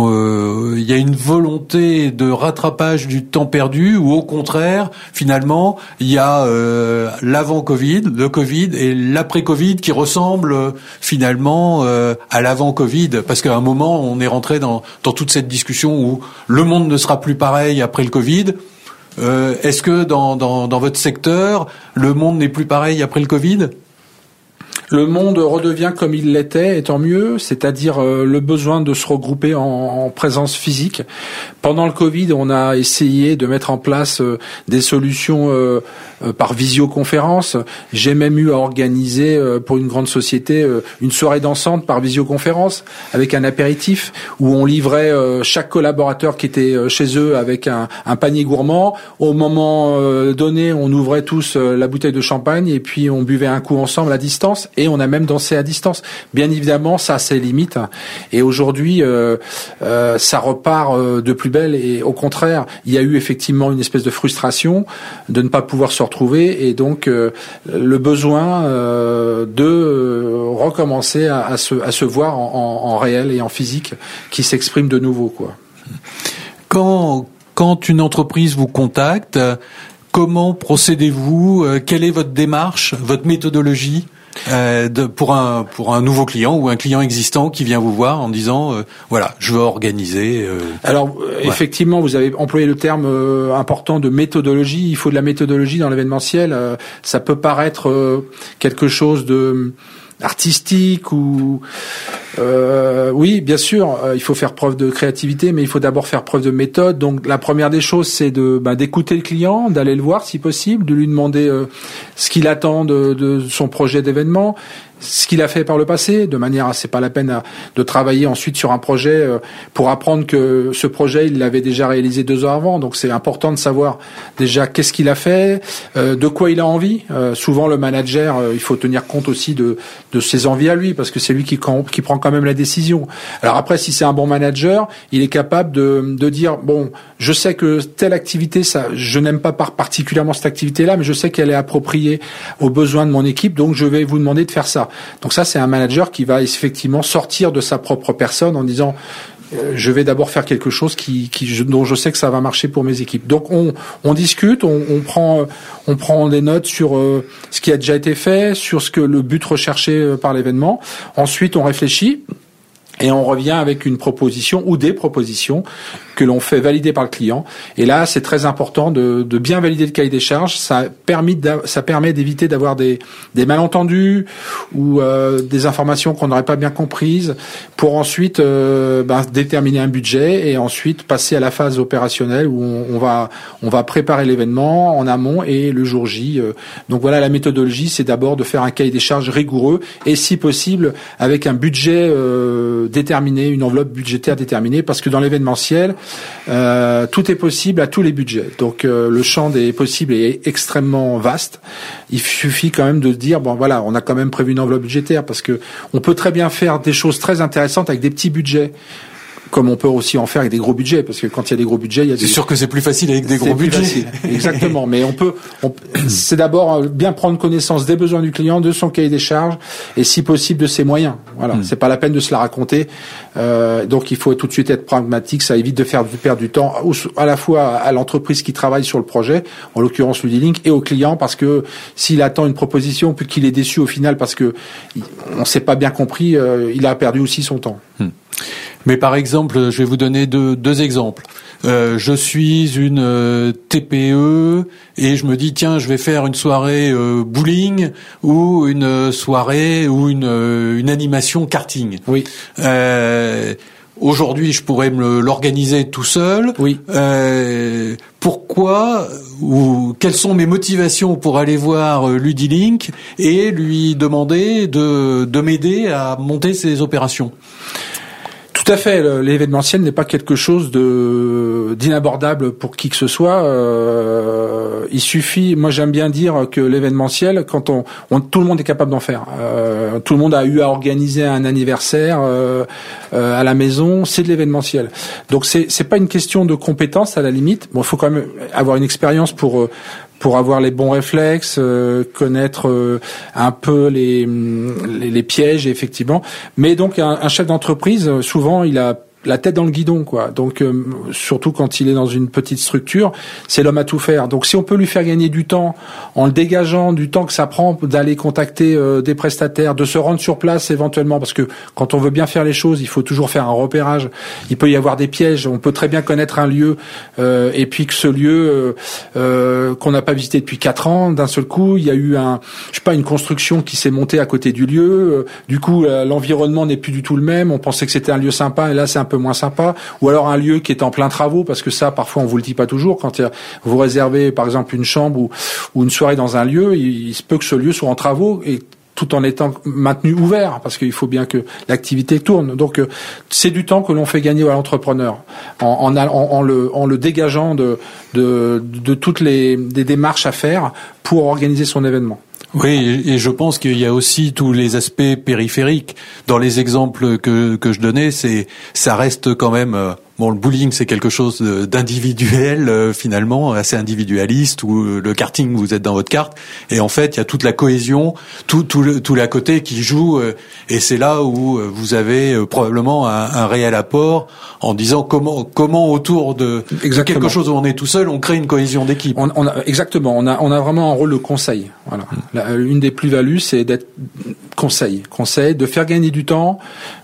il y a une volonté de rattrapage du temps perdu, ou au contraire, finalement, il y a l'avant-Covid, le Covid et l'après-Covid qui ressemblent finalement à l'avant-Covid, parce qu'à un moment, on est rentré dans toute cette discussion où le monde ne sera plus pareil après le Covid. Est-ce que dans votre secteur, le monde n'est plus pareil après le Covid ? Le monde redevient comme il l'était, et tant mieux, c'est-à-dire le besoin de se regrouper en présence physique. Pendant le Covid, on a essayé de mettre en place des solutions par visioconférence. J'ai même eu à organiser pour une grande société une soirée dansante par visioconférence avec un apéritif où on livrait chaque collaborateur qui était chez eux avec un panier gourmand. Au moment donné, on ouvrait tous la bouteille de champagne et puis on buvait un coup ensemble à distance. Et on a même dansé à distance. Bien évidemment, ça a ses limites. Et aujourd'hui, ça repart de plus belle. Et au contraire, il y a eu effectivement une espèce de frustration de ne pas pouvoir se retrouver. Et donc, le besoin de recommencer à se voir en réel et en physique qui s'exprime de nouveau, quoi. Quand une entreprise vous contacte, comment procédez-vous ? Quelle est votre démarche, votre méthodologie ? Pour un nouveau client ou un client existant qui vient vous voir en disant voilà, je veux organiser. Alors effectivement, vous avez employé le terme important de méthodologie. Il faut de la méthodologie dans l'événementiel. Ça peut paraître quelque chose de artistique ou oui, bien sûr, il faut faire preuve de créativité, mais il faut d'abord faire preuve de méthode. Donc la première des choses, c'est d'écouter le client, d'aller le voir si possible, de lui demander ce qu'il attend de son projet d'événement, ce qu'il a fait par le passé, de manière à c'est pas la peine de travailler ensuite sur un projet pour apprendre que ce projet il l'avait déjà réalisé 2 ans avant. Donc c'est important de savoir déjà qu'est-ce qu'il a fait, de quoi il a envie. Souvent le manager, il faut tenir compte aussi de ses envies à lui, parce que c'est lui qui prend quand même la décision. Alors après, si c'est un bon manager, il est capable de dire bon, je sais que telle activité, ça, je n'aime pas particulièrement cette activité-là, mais je sais qu'elle est appropriée aux besoins de mon équipe, donc je vais vous demander de faire ça. Donc ça, c'est un manager qui va effectivement sortir de sa propre personne en disant je vais d'abord faire quelque chose dont je sais que ça va marcher pour mes équipes. Donc on discute, on prend des notes sur ce qui a déjà été fait, sur ce que le but recherché par l'événement. Ensuite, on réfléchit. Et on revient avec une proposition ou des propositions que l'on fait valider par le client. Et là, c'est très important de bien valider le cahier des charges. Ça permet d'éviter d'avoir des malentendus ou des informations qu'on n'aurait pas bien comprises, pour ensuite déterminer un budget et ensuite passer à la phase opérationnelle où on va préparer l'événement en amont et le jour J. Donc voilà, la méthodologie, c'est d'abord de faire un cahier des charges rigoureux et si possible avec un budget déterminé, une enveloppe budgétaire déterminée, parce que dans l'événementiel, tout est possible à tous les budgets. Donc le champ des possibles est extrêmement vaste. Il suffit quand même de se dire bon voilà, on a quand même prévu une enveloppe budgétaire, parce que on peut très bien faire des choses très intéressantes avec des petits budgets comme on peut aussi en faire avec des gros budgets, parce que quand il y a des gros budgets, il y a C'est sûr que c'est plus facile avec des gros budgets. Facile. Exactement. Mais c'est d'abord bien prendre connaissance des besoins du client, de son cahier des charges, et si possible de ses moyens. Voilà. C'est pas la peine de se la raconter. Donc il faut tout de suite être pragmatique. Ça évite de perdre du temps à la fois à l'entreprise qui travaille sur le projet, en l'occurrence Ludilink, et au client, parce que s'il attend une proposition puis qu'il est déçu au final parce que on s'est pas bien compris, il a perdu aussi son temps. Mais par exemple, je vais vous donner deux exemples. Je suis une TPE et je me dis tiens, je vais faire une soirée bowling ou une soirée ou une animation karting. Oui. Aujourd'hui, je pourrais l'organiser tout seul. Oui. Pourquoi ou quelles sont mes motivations pour aller voir Ludilink et lui demander de m'aider à monter ces opérations? Tout à fait. L'événementiel n'est pas quelque chose d'inabordable pour qui que ce soit. Il suffit. Moi, j'aime bien dire que l'événementiel, quand tout le monde est capable d'en faire. Tout le monde a eu à organiser un anniversaire à la maison. C'est de l'événementiel. Donc, c'est pas une question de compétence à la limite. Bon, il faut quand même avoir une expérience pour avoir les bons réflexes, connaître un peu les pièges, effectivement. Mais donc un chef d'entreprise, souvent, il a la tête dans le guidon, quoi. Donc surtout quand il est dans une petite structure, c'est l'homme à tout faire. Donc si on peut lui faire gagner du temps en le dégageant du temps que ça prend d'aller contacter des prestataires, de se rendre sur place éventuellement, parce que quand on veut bien faire les choses, il faut toujours faire un repérage. Il peut y avoir des pièges. On peut très bien connaître un lieu et puis que ce lieu qu'on n'a pas visité depuis 4 ans, d'un seul coup, il y a eu une construction qui s'est montée à côté du lieu. Du coup, l'environnement n'est plus du tout le même. On pensait que c'était un lieu sympa et là c'est un peu moins sympa, ou alors un lieu qui est en plein travaux, parce que ça parfois on vous le dit pas toujours. Quand vous réservez par exemple une chambre ou une soirée dans un lieu, il se peut que ce lieu soit en travaux et tout en étant maintenu ouvert, parce qu'il faut bien que l'activité tourne. Donc c'est du temps que l'on fait gagner à l'entrepreneur en le dégageant de toutes les démarches à faire pour organiser son événement. Oui, et je pense qu'il y a aussi tous les aspects périphériques. Dans les exemples que je donnais, ça reste quand même Bon, le bowling, c'est quelque chose d'individuel, finalement, assez individualiste, où le karting, vous êtes dans votre carte, et en fait, il y a toute la cohésion, tout l'à côté qui joue, et c'est là où vous avez probablement un réel apport en disant comment autour de quelque chose où on est tout seul, on crée une cohésion d'équipe. Exactement, on a vraiment un rôle de conseil. Voilà. Une des plus-values, c'est d'être conseil, de faire gagner du temps,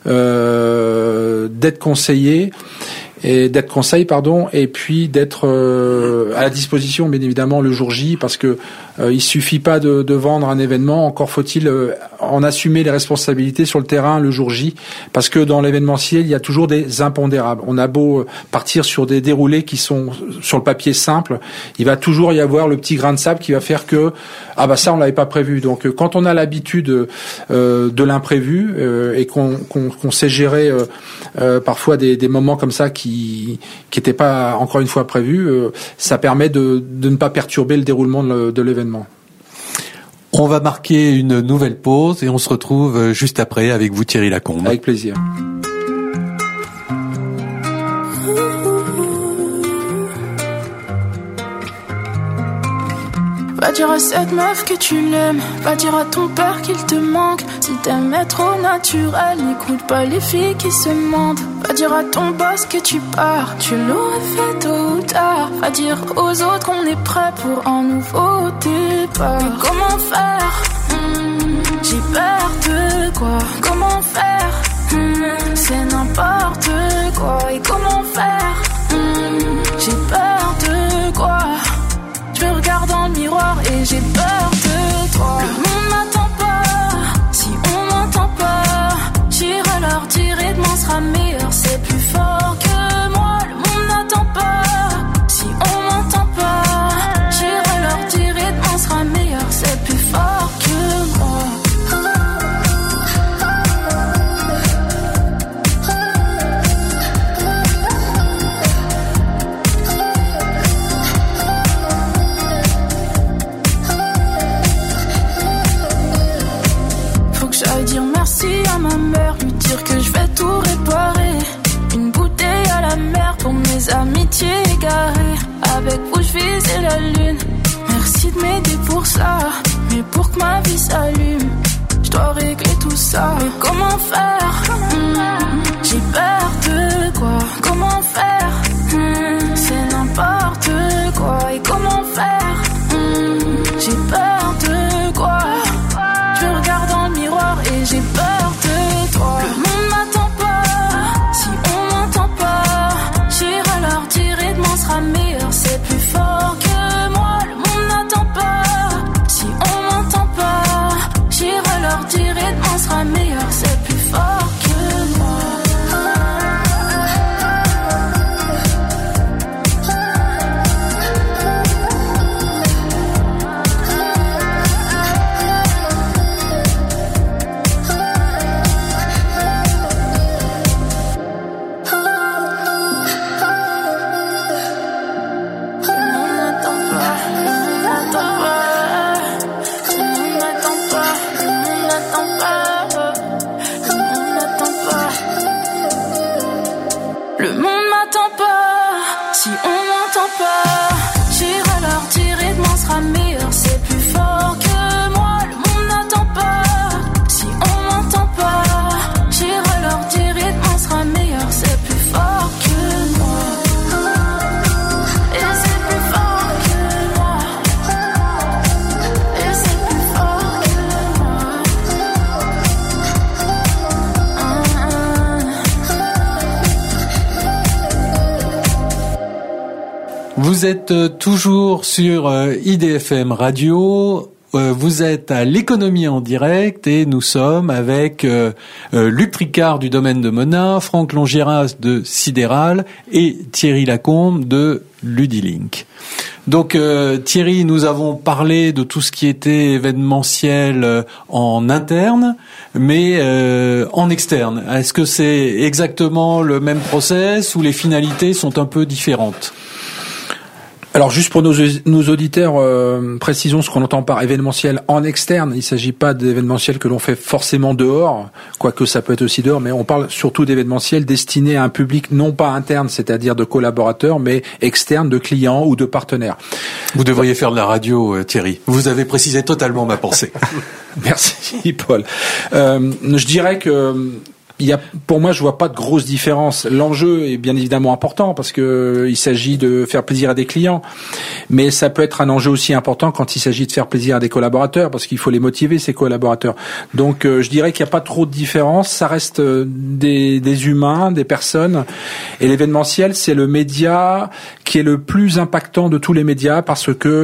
d'être conseillé. Et d'être conseil, et puis d'être à la disposition, bien évidemment, le jour J, parce que il suffit pas de vendre un événement, encore faut-il en assumer les responsabilités sur le terrain le jour J, parce que dans l'événementiel, il y a toujours des impondérables. On a beau partir sur des déroulés qui sont sur le papier simple, il va toujours y avoir le petit grain de sable qui va faire que ça on l'avait pas prévu. Donc quand on a l'habitude de l'imprévu et qu'on sait gérer parfois des moments comme ça qui n'étaient pas encore une fois prévus, ça permet de ne pas perturber le déroulement de l'événement. On va marquer une nouvelle pause et on se retrouve juste après avec vous, Thierry Lacombe. Avec plaisir. Va dire à cette meuf que tu l'aimes, va dire à ton père qu'il te manque. Si t'aimes être au naturel, n'écoute pas les filles qui se mentent. Va dire à ton boss que tu pars, tu l'aurais fait tôt ou tard. Va dire aux autres qu'on est prêt pour un nouveau départ. Mais comment faire? J'ai peur de quoi? Comment faire? C'est n'importe quoi. Et comment faire? J'ai peur de quoi? Je me regarde dans le miroir et j'ai peur de toi. Le monde m'attend pas, si on m'entend pas, j'irai leur dire et demain sera meilleur, c'est plus fort que moi. Le monde n'attend pas, si on m'entend pas, j'irai leur dire et demain sera meilleur, c'est plus fort que moi. J'allais dire merci à ma mère, lui dire que je vais tout réparer. Une bouteille des amitiés égarées. Avec vous je visais la lune. Merci de m'aider pour ça, mais pour que ma vie s'allume, je dois régler tout ça. Mais comment faire? J'ai peur de quoi? Comment faire? C'est n'importe quoi. Et comment faire? J'ai peur de quoi? Je me regarde dans le miroir et j'ai peur de toi. Le monde m'attend pas, si on m'entend pas, j'irai leur dire et demain sera meilleur, c'est plus fort que moi. Le monde n'attend pas, si on m'entend pas, j'irai leur dire et demain sera meilleur, c'est plus fort que moi. Le monde m'attend pas, si on m'entend pas, j'irai leur dire et demain sera meilleur, c'est plus fort que moi. Le monde n'attend pas, si on m'entend pas, j'irai leur dire et demain sera meilleur, c'est plus fort que moi. Et c'est plus fort que moi. Et c'est plus fort que moi. Vous êtes toujours sur IDFM Radio. Vous êtes à l'économie en direct et nous sommes avec Luc Tricard du domaine de Monin, Franck Longieras de Sidéral et Thierry Lacombe de Ludilink. Donc Thierry, nous avons parlé de tout ce qui était événementiel en interne, mais en externe. Est-ce que c'est exactement le même process ou les finalités sont un peu différentes ? Alors juste pour nos auditeurs, précisons ce qu'on entend par événementiel en externe. Il ne s'agit pas d'événementiel que l'on fait forcément dehors, quoique ça peut être aussi dehors, mais on parle surtout d'événementiel destiné à un public non pas interne, c'est-à-dire de collaborateurs, mais externe, de clients ou de partenaires. Vous devriez faire de la radio, Thierry. Vous avez précisé totalement ma pensée. Merci, Paul. Je dirais que pour moi, je vois pas de grosse différence. L'enjeu est bien évidemment important parce que il s'agit de faire plaisir à des clients, mais ça peut être un enjeu aussi important quand il s'agit de faire plaisir à des collaborateurs parce qu'il faut les motiver, ces collaborateurs. Donc, je dirais qu'il n'y a pas trop de différence. Ça reste des humains, des personnes, et l'événementiel, c'est le média qui est le plus impactant de tous les médias parce que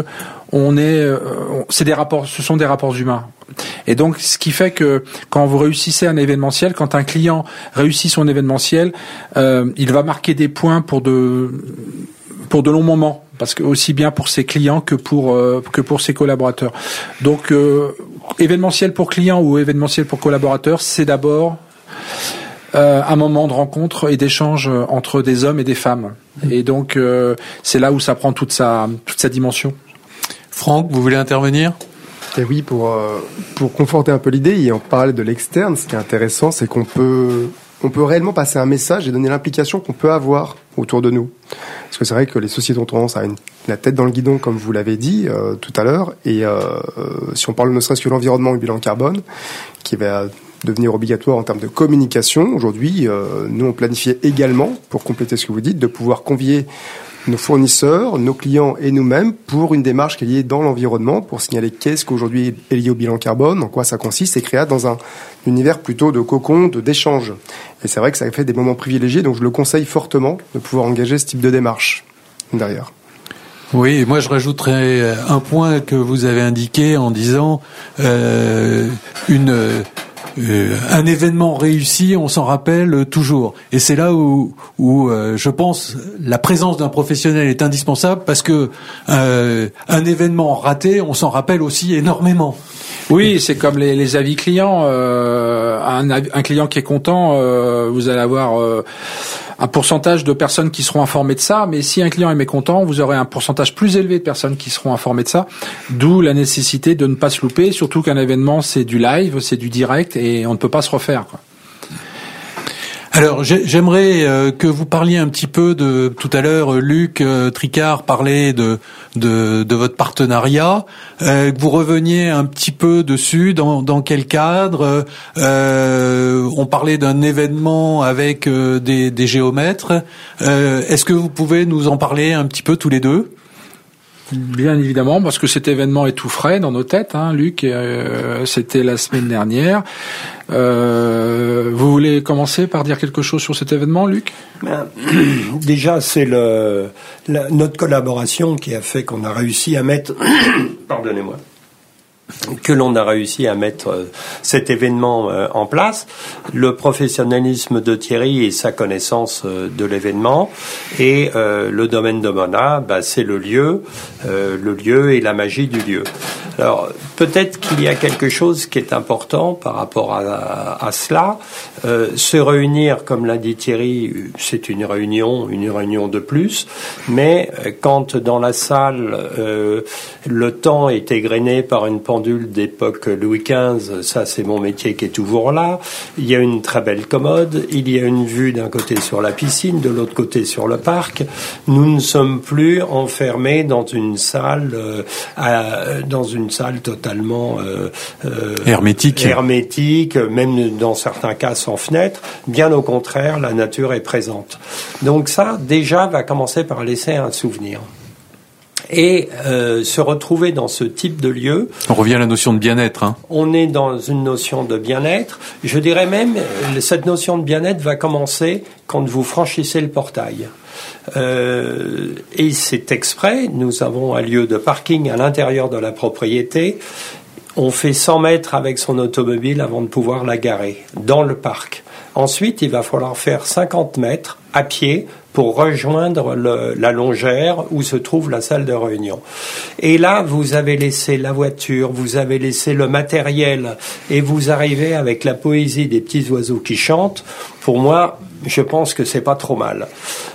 ce sont des rapports humains. Et donc, ce qui fait que quand vous réussissez un événementiel, quand un client réussit son événementiel, il va marquer des points pour de longs moments, parce que aussi bien pour ses clients que pour ses collaborateurs. Donc, événementiel pour client ou événementiel pour collaborateur, c'est d'abord un moment de rencontre et d'échange entre des hommes et des femmes. Et donc, c'est là où ça prend toute sa dimension. Franck, vous voulez intervenir ? Et oui, pour conforter un peu l'idée, et en parler de l'externe, ce qui est intéressant, c'est qu'on peut réellement passer un message et donner l'implication qu'on peut avoir autour de nous. Parce que c'est vrai que les sociétés ont tendance à la tête dans le guidon, comme vous l'avez dit tout à l'heure, et si on parle ne serait-ce que l'environnement et le bilan carbone, qui va devenir obligatoire en termes de communication, aujourd'hui, nous on planifiait également, pour compléter ce que vous dites, de pouvoir convier nos fournisseurs, nos clients et nous-mêmes pour une démarche qui est liée dans l'environnement, pour signaler qu'est-ce qu'aujourd'hui est lié au bilan carbone, en quoi ça consiste, et créer dans un univers plutôt de cocon, d'échange. Et c'est vrai que ça fait des moments privilégiés, donc je le conseille fortement de pouvoir engager ce type de démarche derrière. Oui, et moi je rajouterais un point que vous avez indiqué en disant un événement réussi, on s'en rappelle toujours. Et c'est là où je pense la présence d'un professionnel est indispensable parce que un événement raté, on s'en rappelle aussi énormément. Oui, c'est comme les avis clients. Un client qui est content, vous allez avoir un pourcentage de personnes qui seront informées de ça, mais si un client est mécontent, vous aurez un pourcentage plus élevé de personnes qui seront informées de ça, d'où la nécessité de ne pas se louper, surtout qu'un événement c'est du live, c'est du direct et on ne peut pas se refaire, quoi. Alors j'aimerais que vous parliez un petit peu de tout à l'heure. Luc Tricard parlait de votre partenariat. Que vous reveniez un petit peu dessus. Dans quel cadre? On parlait d'un événement avec des géomètres. Est-ce que vous pouvez nous en parler un petit peu tous les deux? Bien évidemment, parce que cet événement est tout frais dans nos têtes, hein, Luc. C'était la semaine dernière. Vous voulez commencer par dire quelque chose sur cet événement, Luc? Déjà, c'est notre collaboration qui a fait qu'on a réussi à mettre... Pardonnez-moi. Que l'on a réussi à mettre cet événement en place, le professionnalisme de Thierry et sa connaissance de l'événement, et le domaine de Mona, c'est le lieu et la magie du lieu. Alors peut-être qu'il y a quelque chose qui est important par rapport à cela. Se réunir, comme l'a dit Thierry, c'est une réunion de plus, mais quand dans la salle le temps est égrené par une pendule d'époque Louis XV, ça c'est mon métier qui est toujours là. Il y a une très belle commode, il y a une vue d'un côté sur la piscine, de l'autre côté sur le parc. Nous ne sommes plus enfermés dans une salle totalement hermétique, même dans certains cas sans fenêtre. Bien au contraire, la nature est présente. Donc ça, déjà, va commencer par laisser un souvenir. Et se retrouver dans ce type de lieu... On revient à la notion de bien-être. Hein. On est dans une notion de bien-être. Je dirais même, cette notion de bien-être va commencer quand vous franchissez le portail. Et c'est exprès, nous avons un lieu de parking à l'intérieur de la propriété. On fait 100 mètres avec son automobile avant de pouvoir la garer dans le parc. Ensuite, il va falloir faire 50 mètres à pied pour rejoindre la longère où se trouve la salle de réunion. Et là, vous avez laissé la voiture, vous avez laissé le matériel, et vous arrivez avec la poésie des petits oiseaux qui chantent. Pour moi, je pense que c'est pas trop mal.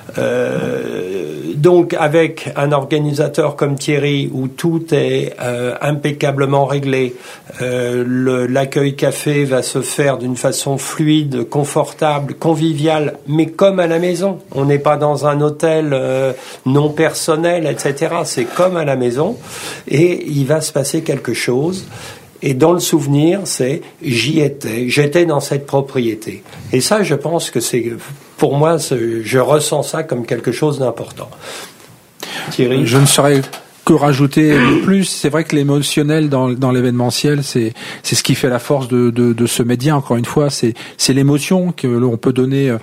Donc, avec un organisateur comme Thierry, où tout est impeccablement réglé, l'accueil café va se faire d'une façon fluide, confortable, conviviale, mais comme à la maison. On n'est pas dans un hôtel non personnel, etc. C'est comme à la maison, et il va se passer quelque chose. Et dans le souvenir, c'est j'étais dans cette propriété. Et ça, je pense que c'est, pour moi, je ressens ça comme quelque chose d'important. Thierry? Je ne saurais que rajouter de plus. C'est vrai que l'émotionnel dans l'événementiel, c'est ce qui fait la force de ce média. Encore une fois, c'est l'émotion que l'on peut donner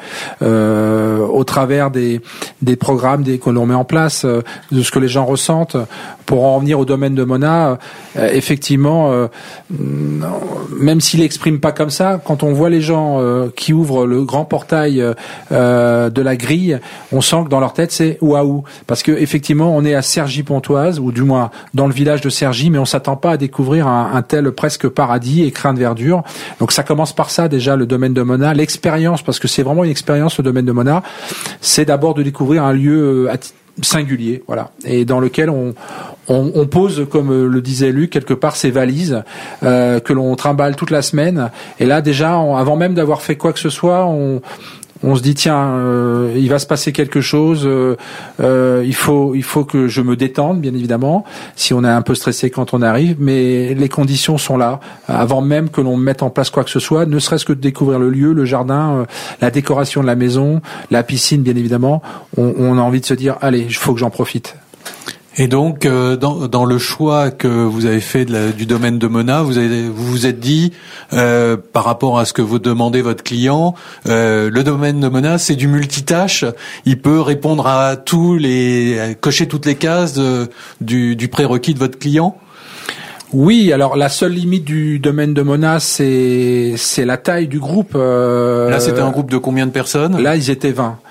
au travers des programmes que l'on met en place, de ce que les gens ressentent. Pour en revenir au domaine de Mona, effectivement, même s'il n'exprime pas comme ça, quand on voit les gens qui ouvrent le grand portail de la grille, on sent que dans leur tête c'est waouh, parce que effectivement on est à Cergy-Pontoise, ou du moins dans le village de Cergy, mais on s'attend pas à découvrir un tel presque paradis écrin de verdure. Donc ça commence par ça déjà, le domaine de Mona, l'expérience, parce que c'est vraiment une expérience le domaine de Mona, c'est d'abord de découvrir un lieu singulier, voilà, et dans lequel on pose, comme le disait Luc, quelque part ses valises que l'on trimballe toute la semaine. Et là déjà, avant même d'avoir fait quoi que ce soit, on se dit tiens, il va se passer quelque chose. Il faut que je me détende, bien évidemment, si on est un peu stressé quand on arrive. Mais les conditions sont là avant même que l'on mette en place quoi que ce soit. Ne serait-ce que de découvrir le lieu, le jardin, la décoration de la maison, la piscine, bien évidemment. On a envie de se dire allez, il faut que j'en profite. Et donc, dans le choix que vous avez fait du domaine de Mona, vous vous êtes dit, par rapport à ce que vous demandez votre client, le domaine de Mona, c'est du multitâche. Il peut répondre à cocher toutes les cases du prérequis de votre client. Oui, alors la seule limite du domaine de Mona, c'est la taille du groupe. Là, c'était un groupe de combien de personnes? Là, ils étaient 20.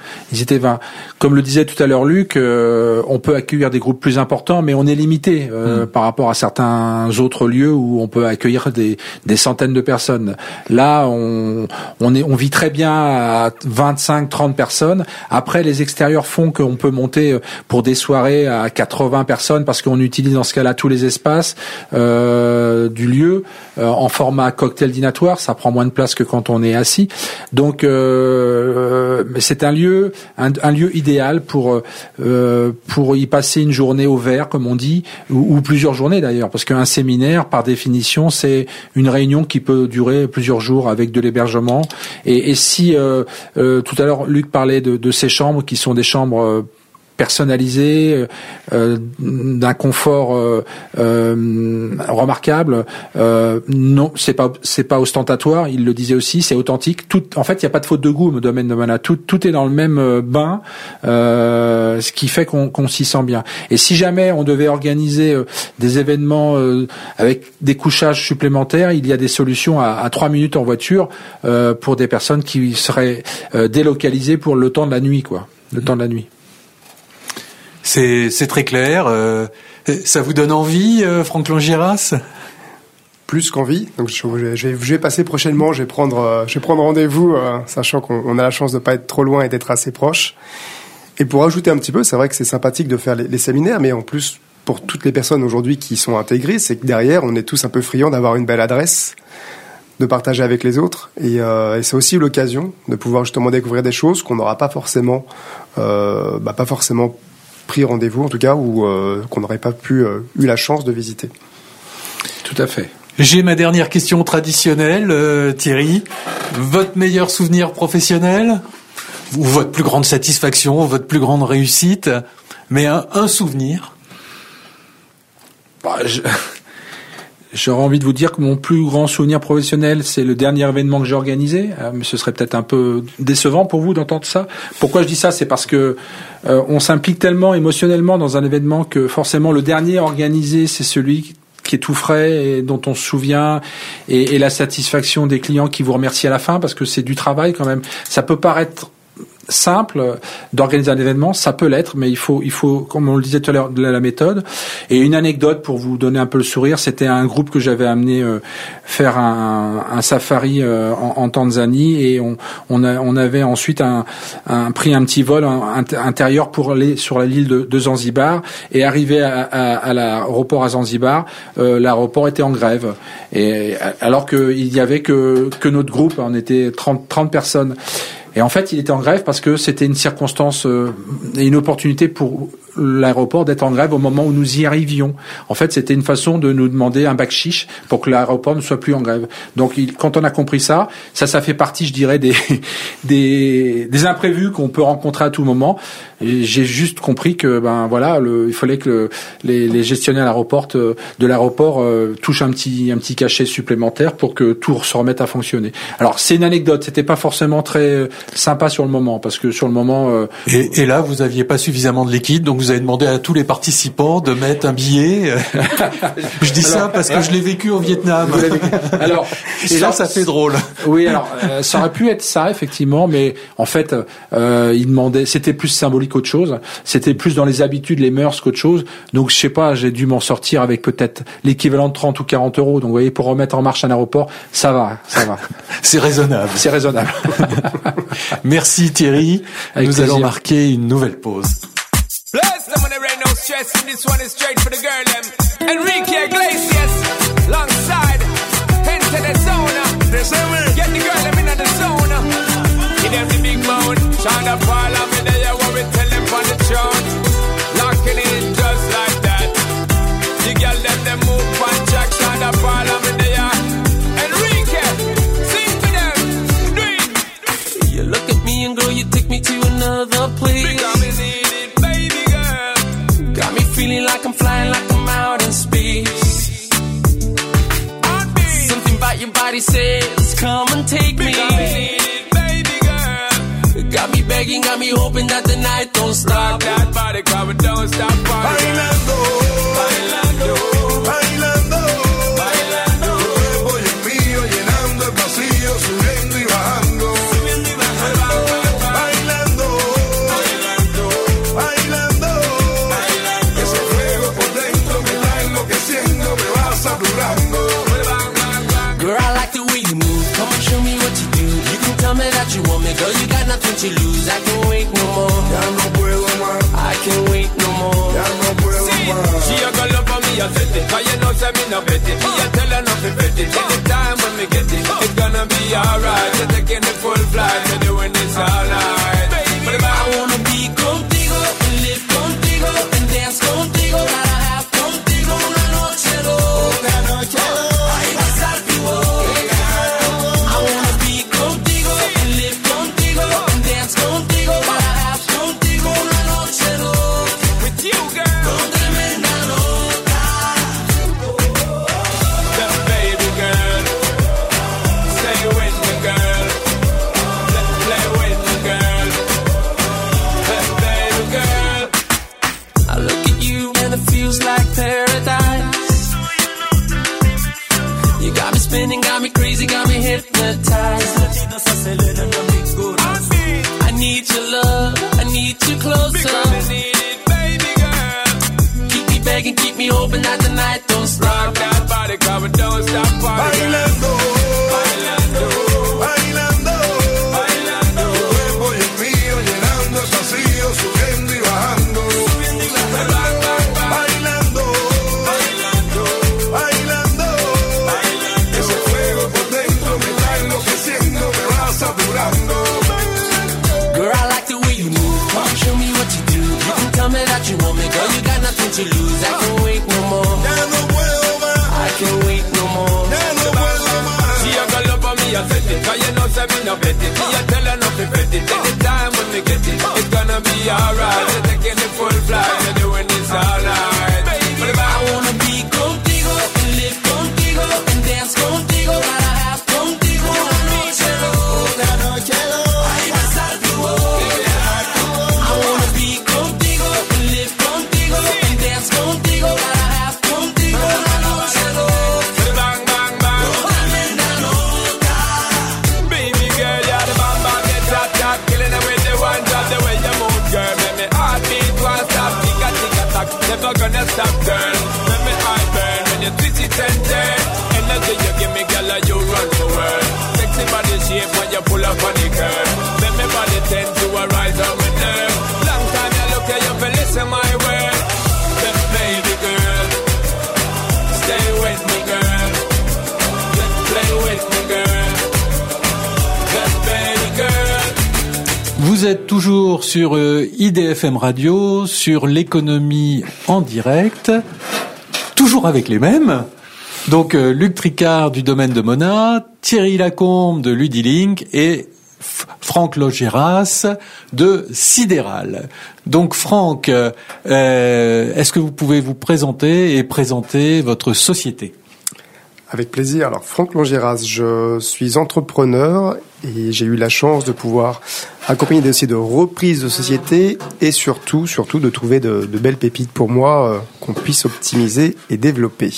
Ils étaient 20. Comme le disait tout à l'heure Luc, on peut accueillir des groupes plus importants, mais on est limité par rapport à certains autres lieux où on peut accueillir des centaines de personnes. Là, on vit très bien à 25, 30 personnes. Après, les extérieurs font qu'on peut monter pour des soirées à 80 personnes parce qu'on utilise dans ce cas-là tous les espaces du lieu en format cocktail dînatoire. Ça prend moins de place que quand on est assis. Donc, c'est un lieu idéal pour y passer une journée au vert, comme on dit, ou plusieurs journées d'ailleurs, parce qu'un séminaire, par définition, c'est une réunion qui peut durer plusieurs jours avec de l'hébergement. Et si tout à l'heure Luc parlait de ces chambres qui sont des chambres personnalisé, d'un confort remarquable. Non, c'est pas ostentatoire. Il le disait aussi, c'est authentique. En fait, il n'y a pas de faute de goût au domaine de Mana. Tout est dans le même bain, ce qui fait qu'on s'y sent bien. Et si jamais on devait organiser des événements avec des couchages supplémentaires, il y a des solutions à 3 minutes en voiture pour des personnes qui seraient délocalisées pour le temps de la nuit, quoi. Le temps de la nuit. C'est très clair. Ça vous donne envie, Franck Longiras ? Plus qu'envie. Donc je vais passer prochainement. Je vais prendre rendez-vous, sachant qu'on a la chance de pas être trop loin et d'être assez proche. Et pour ajouter un petit peu, c'est vrai que c'est sympathique de faire les séminaires, mais en plus pour toutes les personnes aujourd'hui qui sont intégrées, c'est que derrière on est tous un peu friands d'avoir une belle adresse, de partager avec les autres, et c'est aussi l'occasion de pouvoir justement découvrir des choses qu'on n'aura pas forcément pris rendez-vous en tout cas, ou qu'on n'aurait pas eu la chance de visiter. Tout à fait. J'ai ma dernière question traditionnelle, Thierry. Votre meilleur souvenir professionnel, ou votre plus grande satisfaction, votre plus grande réussite, mais un souvenir. J'aurais envie de vous dire que mon plus grand souvenir professionnel, c'est le dernier événement que j'ai organisé. Mais ce serait peut-être un peu décevant pour vous d'entendre ça. Pourquoi je dis ça ? C'est parce que on s'implique tellement émotionnellement dans un événement que forcément le dernier organisé, c'est celui qui est tout frais et dont on se souvient, et la satisfaction des clients qui vous remercient à la fin, parce que c'est du travail quand même. Ça peut paraître simple d'organiser un événement, ça peut l'être, mais il faut, comme on le disait tout à l'heure, de la méthode. Et une anecdote pour vous donner un peu le sourire, c'était un groupe que j'avais amené faire un safari en Tanzanie, et on avait ensuite pris un petit vol intérieur pour aller sur l'île de Zanzibar, et arrivé à l'aéroport à Zanzibar, l'aéroport était en grève, et alors qu'il y avait que notre groupe, on était 30 personnes. Et en fait, il était en grève parce que c'était une circonstance et une opportunité pour l'aéroport d'être en grève au moment où nous y arrivions. En fait, c'était une façon de nous demander un bakshish pour que l'aéroport ne soit plus en grève. Donc, quand on a compris ça fait partie, je dirais, des imprévus qu'on peut rencontrer à tout moment. Et j'ai juste compris que, il fallait que les gestionnaires de l'aéroport touchent un petit cachet supplémentaire pour que tout se remette à fonctionner. Alors, c'est une anecdote. C'était pas forcément très sympa sur le moment, parce que sur le moment. Et là, vous aviez pas suffisamment de liquide, donc vous avez demandé à tous les participants de mettre un billet. Je dis ça parce que je l'ai vécu au Vietnam. Alors, et là, ça fait drôle. Oui, alors ça aurait pu être ça effectivement, mais en fait, ils demandaient. C'était plus symbolique qu'autre chose. C'était plus dans les habitudes, les mœurs qu'autre chose. Donc, je sais pas, j'ai dû m'en sortir avec peut-être l'équivalent de 30 ou 40 euros. Donc, vous voyez, pour remettre en marche un aéroport, ça va. C'est raisonnable. C'est raisonnable. Merci Thierry. Avec Nous plaisir. allons marquer une nouvelle pause. Bless them when there ain't no stress, and this one is straight for the girl them. Enrique Iglesias, alongside, enter the zone. Get the girl them in the zone. Give them the big bone, Shonda Paul, I'm in there, what we tell them on the throne. Locking in just like that. The girl them move on track, Shonda Paul, I'm in there. Enrique, sing for them, do it. You look at me and girl, you take me to another place. Feeling like I'm flying, like I'm out in space. Something about your body says, come and take me. Baby girl. Got me begging, got me hoping that the night don't stop. That body cover, don't stop. Bailando, bailando, bailando, bailando. Tu cuerpo y el mío llenando el vacío, subiendo y bajando. Bailando, bailando, that you want me, girl, you got nothing to lose. I can't wait no more. Ya no puedo más. I can't wait no more. Ya no puedo más. She a go love for me, I set it. Cause you know, say me no bet it. Me a tell her nothing bet it. Anytime when me get it, it's gonna be alright. You're taking the full flight, you're doing this all night. But if I wanna be contigo, and live contigo, and dance contigo, gotta have contigo una noche loca, ay, pasar tu boca. I wanna be contigo, and live contigo, and dance contigo, gotta have contigo una noche loca. with you, girl, Con tremenda nota. the baby girl, stay with me, girl. Play with me, girl. The baby girl. I look at you and it feels like paradise. You got me spinning, got me crazy, got me hypnotized. I need your love, I need you closer. Because I need it, baby girl. Keep me begging, keep me hoping that the night don't stop. Rock that body, come and don't stop party, girl. Bailando, Bailando, bailando, bailando. tu cuerpo y el mío llenando el vacío, subiendo y bajando. Bang, bang, bang. Bailando, Bailando, bailando, bailando. ese fuego por dentro me está enloqueciendo, me va saturando. Girl, I like the way you move. Come on, show me what you do. You can tell me that you want me, girl. You got nothing to lose. I can't wait no more. Ya no puedo más, I can't wait no more. ya no puedo más. She a go love for me, I set it. Cause you know, say me no bet it. Me a tell her nothing bet it. Anytime when me get it, it's gonna be alright. You're taking the full flight, you're doing this all night. But if I wanna be contigo, and live contigo, and dance contigo, gotta have contigo una noche loca, ay, pasar tu boca. I wanna be contigo, and live contigo, and dance contigo, gotta have contigo una noche loca, bang, bang, bang. tremenda nota. Baby girl, you're the bomb, bomb, get hot, hot. Killing it with the one drop, the way you move, girl. Make me heartbeat, one stop, tick a tock. Never gonna stop, girl. Make me heart burn when you twist it and turn. Energy you give me, girl, you run the world. Sexy body shape when you pull up on the curve. Make me body tend to arise on my nerve. Long time you look at you, for listen my word. The baby girl, stay with me, girl. Play with me, girl. The baby girl. Vous êtes toujours sur IDFM Radio, sur l'économie en direct, toujours avec les mêmes. Donc Luc Tricard du domaine de Mona, Thierry Lacombe de Ludilink et Franck Logéras de Sidéral. Donc Franck, est-ce que vous pouvez vous présenter et présenter votre société ? Avec plaisir. Alors, Franck Longéras, je suis entrepreneur et j'ai eu la chance de pouvoir accompagner des dossiers de reprise de société et surtout de trouver de belles pépites pour moi qu'on puisse optimiser et développer.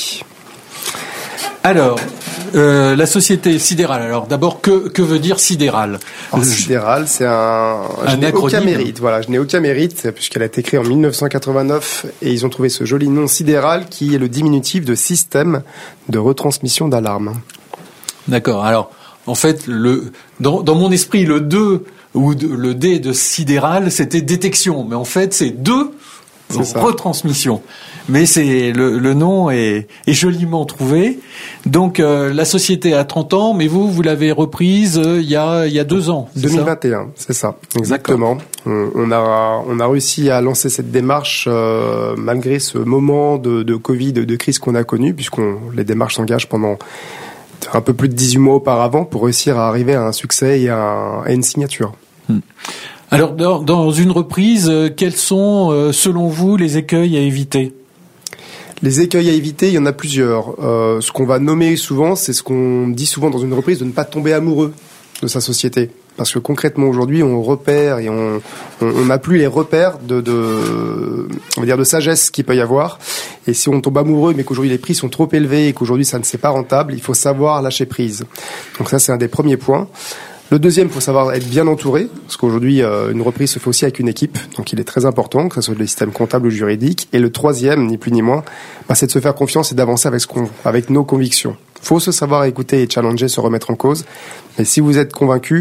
Alors, la société Sidéral. Alors, d'abord, que veut dire Sidéral ? Alors, Sidéral, c'est je n'ai aucun mérite. Voilà, je n'ai aucun mérite puisqu'elle a été créée en 1989 et ils ont trouvé ce joli nom Sidéral qui est le diminutif de système de retransmission d'alarme. D'accord. Alors, en fait, dans mon esprit, le 2 ou le D de Sidéral, c'était détection, mais en fait, c'est 2 retransmission. Mais c'est le nom est joliment trouvé. Donc la société a 30 ans, mais vous l'avez reprise il y a 2 ans. 2021, c'est ça, exactement. On a réussi à lancer cette démarche malgré ce moment de Covid, de crise qu'on a connu, les démarches s'engagent pendant un peu plus de 18 mois auparavant pour réussir à arriver à un succès et à une signature. Alors, dans une reprise, quels sont, selon vous, les écueils à éviter ? Les écueils à éviter, il y en a plusieurs. Ce qu'on va nommer souvent, c'est ce qu'on dit souvent dans une reprise, de ne pas tomber amoureux de sa société. Parce que concrètement, aujourd'hui, on repère et on n'a plus les repères on va dire de sagesse qu'il peut y avoir. Et si on tombe amoureux, mais qu'aujourd'hui les prix sont trop élevés et qu'aujourd'hui ça ne s'est pas rentable, il faut savoir lâcher prise. Donc ça, c'est un des premiers points. Le deuxième, il faut savoir être bien entouré, parce qu'aujourd'hui, une reprise se fait aussi avec une équipe, donc il est très important, que ce soit le système comptable ou juridique. Et le troisième, ni plus ni moins, c'est de se faire confiance et d'avancer avec nos convictions. Il faut se savoir écouter et challenger, se remettre en cause. Mais si vous êtes convaincu,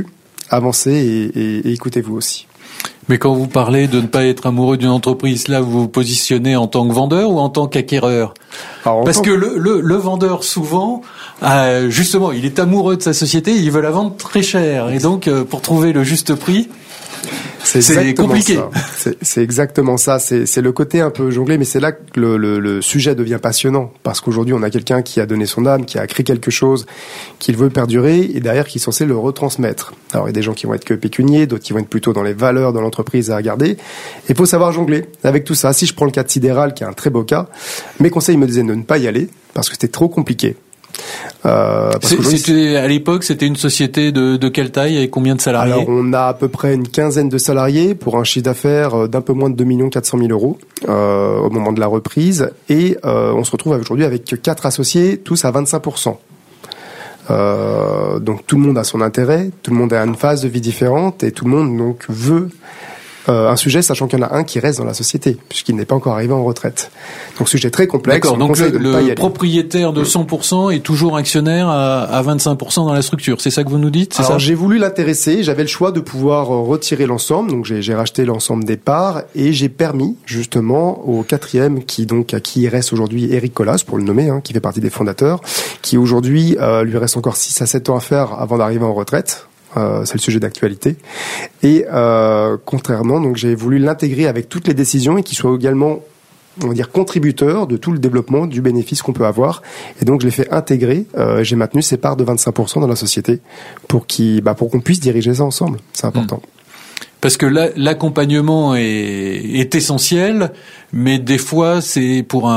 avancez et écoutez-vous aussi. Mais quand vous parlez de ne pas être amoureux d'une entreprise, là, vous vous positionnez en tant que vendeur ou en tant qu'acquéreur ? Parce que le vendeur, souvent, justement, il est amoureux de sa société, il veut la vendre très cher. Et donc, pour trouver le juste prix, c'est compliqué. C'est exactement ça. C'est le côté un peu jonglé, mais c'est là que le sujet devient passionnant. Parce qu'aujourd'hui, on a quelqu'un qui a donné son âme, qui a créé quelque chose, qu'il veut perdurer, et derrière, qui est censé le retransmettre. Alors, il y a des gens qui vont être que pécuniers, d'autres qui vont être plutôt dans les valeurs de l'entreprise à garder. Et il faut savoir jongler avec tout ça. Si je prends le cas de Sidéral, qui est un très beau cas, mes conseils me disaient de ne pas y aller, parce que c'était trop compliqué. C'était à l'époque, c'était une société de quelle taille et combien de salariés ? Alors, on a à peu près une quinzaine de salariés pour un chiffre d'affaires d'un peu moins de 2 400 000 euros au moment de la reprise, et on se retrouve aujourd'hui avec 4 associés, tous à 25%. Donc tout le monde a son intérêt, tout le monde a une phase de vie différente, et tout le monde donc veut un sujet, sachant qu'il y en a un qui reste dans la société, puisqu'il n'est pas encore arrivé en retraite. Donc, sujet très complexe. D'accord, donc le propriétaire de 100% est toujours actionnaire à 25% dans la structure. C'est ça que vous nous dites, c'est ça ? Alors, j'ai voulu l'intéresser, j'avais le choix de pouvoir retirer l'ensemble, donc j'ai racheté l'ensemble des parts, et j'ai permis, justement, au quatrième, à qui il reste aujourd'hui Eric Collas, pour le nommer, qui fait partie des fondateurs, qui aujourd'hui, lui reste encore 6 à 7 ans à faire avant d'arriver en retraite. C'est le sujet d'actualité. Et contrairement, donc j'ai voulu l'intégrer avec toutes les décisions et qu'il soit également, on va dire, contributeur de tout le développement du bénéfice qu'on peut avoir. Et donc je l'ai fait intégrer. J'ai maintenu ses parts de 25% dans la société pour qu'on puisse diriger ça ensemble. C'est important. Parce que l'accompagnement est essentiel, mais des fois c'est pour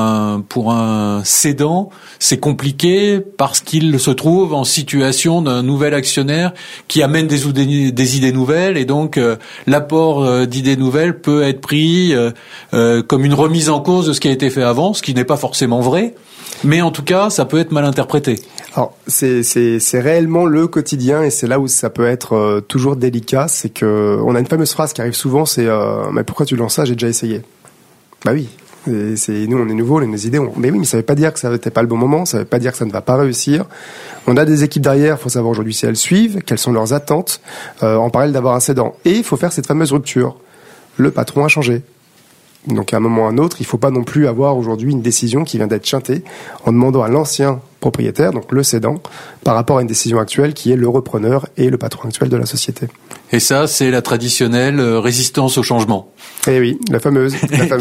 un cédant, c'est compliqué parce qu'il se trouve en situation d'un nouvel actionnaire qui amène des idées nouvelles, et donc l'apport d'idées nouvelles peut être pris comme une remise en cause de ce qui a été fait avant, ce qui n'est pas forcément vrai. Mais en tout cas, ça peut être mal interprété. Alors, c'est réellement le quotidien, et c'est là où ça peut être toujours délicat. C'est que on a une fameuse phrase qui arrive souvent, c'est mais pourquoi tu lances ça ? J'ai déjà essayé. Bah oui. Nous, on est nouveaux, on a des idées. Mais oui, mais ça veut pas dire que ça n'était pas le bon moment. Ça veut pas dire que ça ne va pas réussir. On a des équipes derrière. Il faut savoir aujourd'hui si elles suivent, quelles sont leurs attentes, en parallèle d'avoir un cédant. Et il faut faire cette fameuse rupture. Le patron a changé. Donc à un moment ou à un autre, il ne faut pas non plus avoir aujourd'hui une décision qui vient d'être chantée en demandant à l'ancien propriétaire, donc le cédant, par rapport à une décision actuelle qui est le repreneur et le patron actuel de la société. Et ça, c'est la traditionnelle résistance au changement. Eh oui, la fameuse.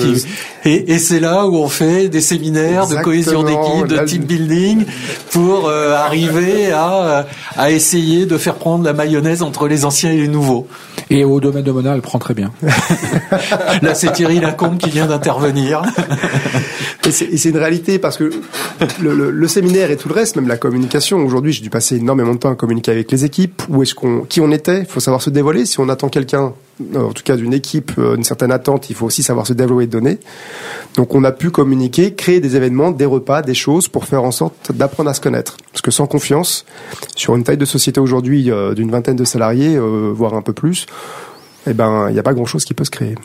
Et c'est là où on fait des séminaires de cohésion d'équipe, de team building, pour arriver à essayer de faire prendre la mayonnaise entre les anciens et les nouveaux. Et au domaine de Mona, elle prend très bien. Là, c'est Thierry Lacombe qui vient d'intervenir. Et c'est une réalité, parce que le séminaire et tout le reste, même la communication, aujourd'hui, j'ai dû passer énormément de temps à communiquer avec les équipes, qui on était, il faut savoir se dévoiler. Si on attend quelqu'un, en tout cas d'une équipe, une certaine attente, il faut aussi savoir se développer et donner. Donc on a pu communiquer, créer des événements, des repas, des choses pour faire en sorte d'apprendre à se connaître. Parce que sans confiance, sur une taille de société aujourd'hui d'une vingtaine de salariés, voire un peu plus, il n'y a pas grand-chose qui peut se créer.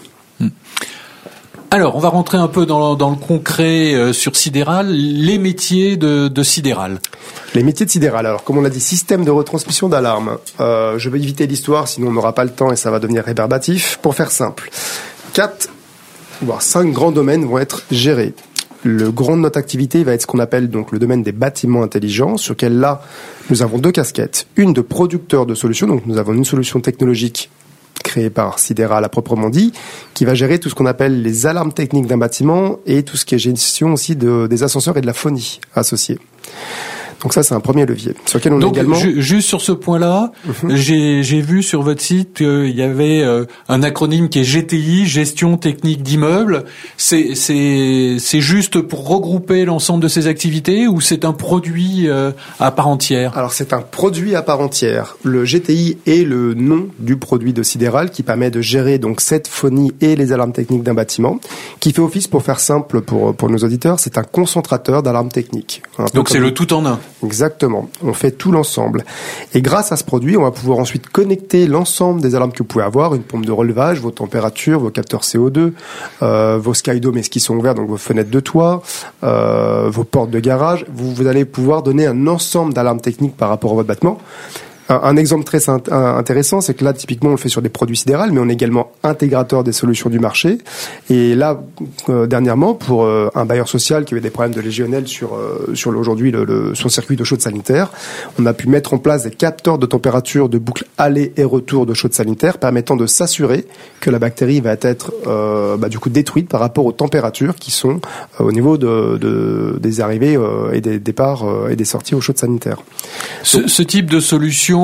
Alors, on va rentrer un peu dans le concret sur Sidéral, les métiers de Sidéral. Les métiers de Sidéral. Alors, comme on l'a dit, système de retransmission d'alarme. Je vais éviter l'histoire, sinon on n'aura pas le temps et ça va devenir rébarbatif. Pour faire simple, 4 voire 5 grands domaines vont être gérés. Le grand de notre activité va être ce qu'on appelle donc le domaine des bâtiments intelligents, sur lequel là, nous avons 2 casquettes. Une de producteur de solutions, donc nous avons une solution technologique créée par Sidéral à proprement dit, qui va gérer tout ce qu'on appelle les alarmes techniques d'un bâtiment et tout ce qui est gestion aussi des ascenseurs et de la phonie associée. Donc ça, c'est un premier levier. Sur lequel on donc, est également... juste sur ce point-là, j'ai vu sur votre site qu'il y avait un acronyme qui est GTI, Gestion Technique d'Immeubles. C'est juste pour regrouper l'ensemble de ces activités, ou c'est un produit à part entière ? Alors, c'est un produit à part entière. Le GTI est le nom du produit de Sidéral qui permet de gérer donc cette phonie et les alarmes techniques d'un bâtiment, qui fait office, pour faire simple pour nos auditeurs, c'est un concentrateur d'alarmes techniques. Donc c'est le tout en un. Exactement. On fait tout l'ensemble. Et grâce à ce produit, on va pouvoir ensuite connecter l'ensemble des alarmes que vous pouvez avoir, une pompe de relevage, vos températures, vos capteurs CO2, vos skydomes qui sont ouverts, donc vos fenêtres de toit, vos portes de garage. Vous allez pouvoir donner un ensemble d'alarmes techniques par rapport à votre bâtiment. Un exemple très intéressant, c'est que là, typiquement, on le fait sur des produits sidérales, mais on est également intégrateur des solutions du marché. Et là, dernièrement, pour un bailleur social qui avait des problèmes de légionnelle sur aujourd'hui son circuit d'eau chaude sanitaire, on a pu mettre en place des capteurs de température de boucle aller et retour d'eau chaude sanitaire, permettant de s'assurer que la bactérie va être du coup détruite par rapport aux températures qui sont au niveau des arrivées et des départs et des sorties eau chaude sanitaire. Ce type de solution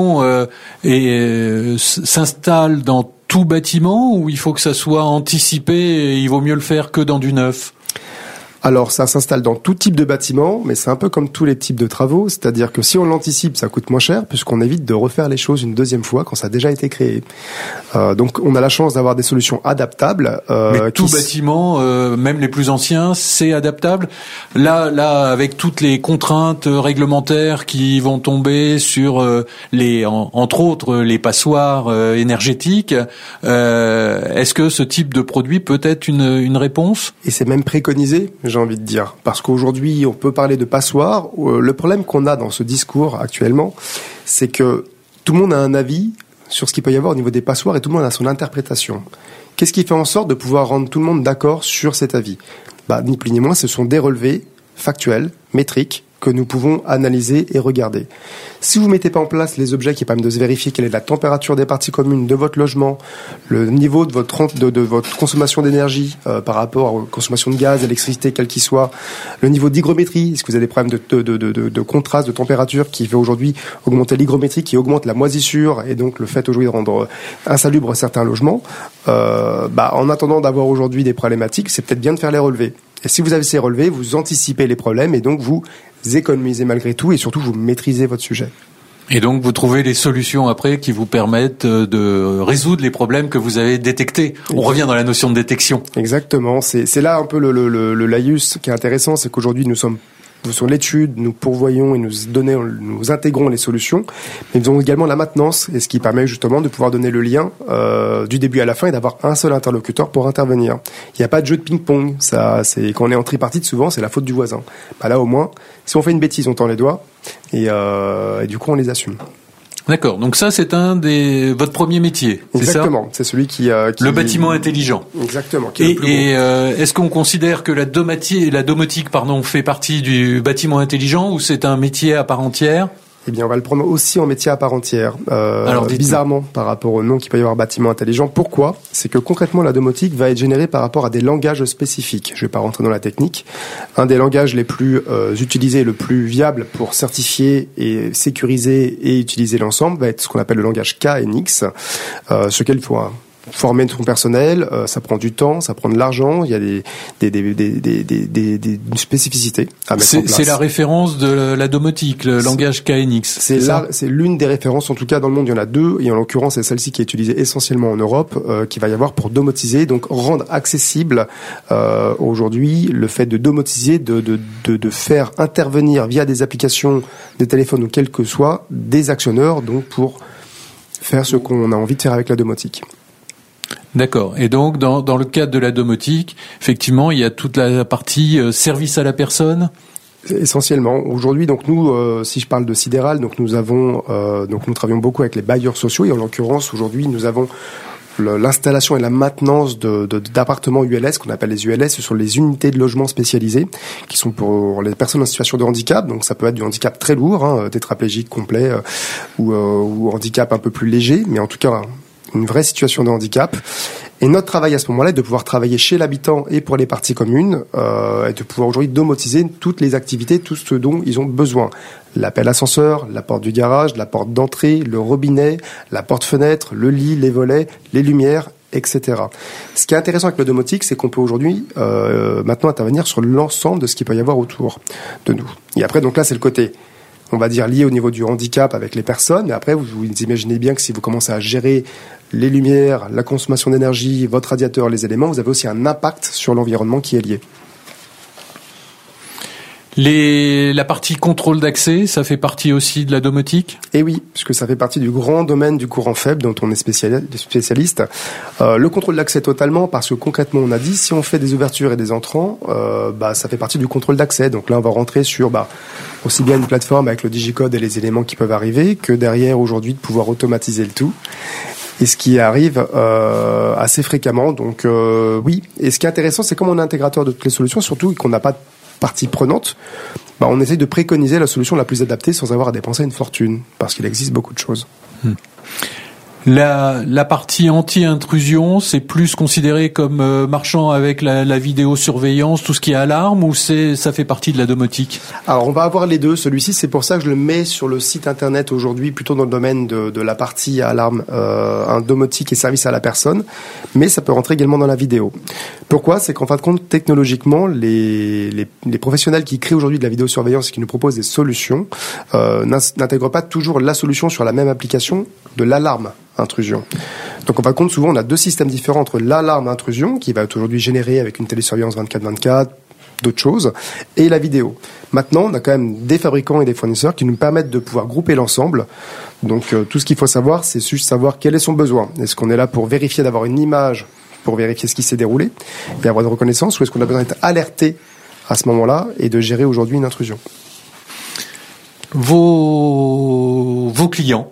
s'installe dans tout bâtiment ou il faut que ça soit anticipé et il vaut mieux le faire que dans du neuf? Alors, ça s'installe dans tout type de bâtiment, mais c'est un peu comme tous les types de travaux, c'est-à-dire que si on l'anticipe, ça coûte moins cher, puisqu'on évite de refaire les choses une deuxième fois quand ça a déjà été créé. Donc, on a la chance d'avoir des solutions adaptables. Mais tout bâtiment, même les plus anciens, c'est adaptable. Là, avec toutes les contraintes réglementaires qui vont tomber sur entre autres, les passoires énergétiques, est-ce que ce type de produit peut être une réponse? Et c'est même préconisé, j'ai envie de dire. Parce qu'aujourd'hui, on peut parler de passoire. Le problème qu'on a dans ce discours actuellement, c'est que tout le monde a un avis sur ce qu'il peut y avoir au niveau des passoires et tout le monde a son interprétation. Qu'est-ce qui fait en sorte de pouvoir rendre tout le monde d'accord sur cet avis? Ni plus ni moins, ce sont des relevés factuels, métriques, que nous pouvons analyser et regarder. Si vous mettez pas en place les objets qui permettent de se vérifier quelle est la température des parties communes de votre logement, le niveau de votre consommation d'énergie par rapport aux consommations de gaz, d'électricité, quel qu'il soit, le niveau d'hygrométrie, est-ce que vous avez des problèmes de contraste, de température qui fait aujourd'hui augmenter l'hygrométrie, qui augmente la moisissure et donc le fait aujourd'hui de rendre insalubres certains logements, en attendant d'avoir aujourd'hui des problématiques, c'est peut-être bien de faire les relevés. Et si vous avez ces relevés, vous anticipez les problèmes et donc vous économisez malgré tout et surtout vous maîtrisez votre sujet. Et donc vous trouvez les solutions après qui vous permettent de résoudre les problèmes que vous avez détectés. On revient dans la notion de détection. Exactement. C'est là un peu le laïus qui est intéressant, c'est qu'aujourd'hui nous sommes sur l'étude, nous pourvoyons et nous intégrons les solutions, mais nous avons également la maintenance, et ce qui permet justement de pouvoir donner le lien du début à la fin et d'avoir un seul interlocuteur pour intervenir. Il n'y a pas de jeu de ping-pong. Ça, c'est quand on est en tripartite, souvent c'est la faute du voisin. Là au moins, si on fait une bêtise, on tend les doigts et du coup on les assume. D'accord. Donc ça, c'est votre premier métier. Exactement. C'est celui qui le bâtiment intelligent. Exactement. Est-ce qu'on considère que la domotique, fait partie du bâtiment intelligent ou c'est un métier à part entière? Eh bien, on va le prendre aussi en métier à part entière. Alors, bizarrement, par rapport au nom qu'il peut y avoir bâtiment intelligent. Pourquoi? C'est que concrètement, la domotique va être générée par rapport à des langages spécifiques. Je vais pas rentrer dans la technique. Un des langages les plus utilisés, le plus viable pour certifier et sécuriser et utiliser l'ensemble va être ce qu'on appelle le langage KNX, ce qu'il faut former son personnel, ça prend du temps, ça prend de l'argent, il y a des spécificités à mettre en place. C'est la référence de la domotique, le langage KNX. C'est l'une des références, en tout cas dans le monde, il y en a deux, et en l'occurrence c'est celle-ci qui est utilisée essentiellement en Europe, qui va y avoir pour domotiser, donc rendre accessible aujourd'hui le fait de domotiser, de faire intervenir via des applications, des téléphones ou quel que soit, des actionneurs, donc pour faire ce qu'on a envie de faire avec la domotique. D'accord. Et donc, dans le cadre de la domotique, effectivement, il y a toute la partie service à la personne. Essentiellement. Aujourd'hui, donc nous, si je parle de sidéral, donc nous travaillons beaucoup avec les bailleurs sociaux et en l'occurrence aujourd'hui, nous avons l'installation et la maintenance d'appartements ULS, qu'on appelle les ULS, ce sont les unités de logement spécialisées, qui sont pour les personnes en situation de handicap. Donc ça peut être du handicap très lourd, tétraplégique complet, ou handicap un peu plus léger, mais en tout cas une vraie situation de handicap. Et notre travail à ce moment-là est de pouvoir travailler chez l'habitant et pour les parties communes, et de pouvoir aujourd'hui domotiser toutes les activités, tout ce dont ils ont besoin. L'appel ascenseur, la porte du garage, la porte d'entrée, le robinet, la porte-fenêtre, le lit, les volets, les lumières, etc. Ce qui est intéressant avec le domotique, c'est qu'on peut aujourd'hui maintenant intervenir sur l'ensemble de ce qu'il peut y avoir autour de nous. Et après, donc là, c'est le côté, on va dire, lié au niveau du handicap avec les personnes. Mais après, vous imaginez bien que si vous commencez à gérer les lumières, la consommation d'énergie, votre radiateur, les éléments, vous avez aussi un impact sur l'environnement qui est lié. La partie contrôle d'accès, ça fait partie aussi de la domotique ? Et oui, puisque ça fait partie du grand domaine du courant faible dont on est spécialiste. Le contrôle d'accès totalement, parce que concrètement, on a dit, si on fait des ouvertures et des entrants, ça fait partie du contrôle d'accès. Donc là, on va rentrer sur aussi bien une plateforme avec le digicode et les éléments qui peuvent arriver, que derrière, aujourd'hui, de pouvoir automatiser le tout. Et ce qui arrive assez fréquemment. Donc oui, et ce qui est intéressant, c'est comme on est intégrateur de toutes les solutions, surtout qu'on n'a pas de partie prenante, on essaie de préconiser la solution la plus adaptée sans avoir à dépenser une fortune, parce qu'il existe beaucoup de choses. La partie anti-intrusion, c'est plus considéré comme marchant avec la vidéosurveillance, tout ce qui est alarme, ou ça fait partie de la domotique ? Alors on va avoir les deux. Celui-ci, c'est pour ça que je le mets sur le site internet aujourd'hui, plutôt dans le domaine de la partie alarme, un domotique et service à la personne, mais ça peut rentrer également dans la vidéo. Pourquoi ? C'est qu'en fin de compte, technologiquement, les professionnels qui créent aujourd'hui de la vidéosurveillance et qui nous proposent des solutions n'intègrent pas toujours la solution sur la même application de l'alarme intrusion. Donc en fin de compte, souvent on a deux systèmes différents entre l'alarme intrusion, qui va être aujourd'hui générée avec une télésurveillance 24/24, d'autres choses, et la vidéo. Maintenant, on a quand même des fabricants et des fournisseurs qui nous permettent de pouvoir grouper l'ensemble. Donc tout ce qu'il faut savoir, c'est juste savoir quel est son besoin. Est-ce qu'on est là pour vérifier d'avoir une image, pour vérifier ce qui s'est déroulé, et avoir une reconnaissance, ou est-ce qu'on a besoin d'être alerté à ce moment-là et de gérer aujourd'hui une intrusion ? Vos clients.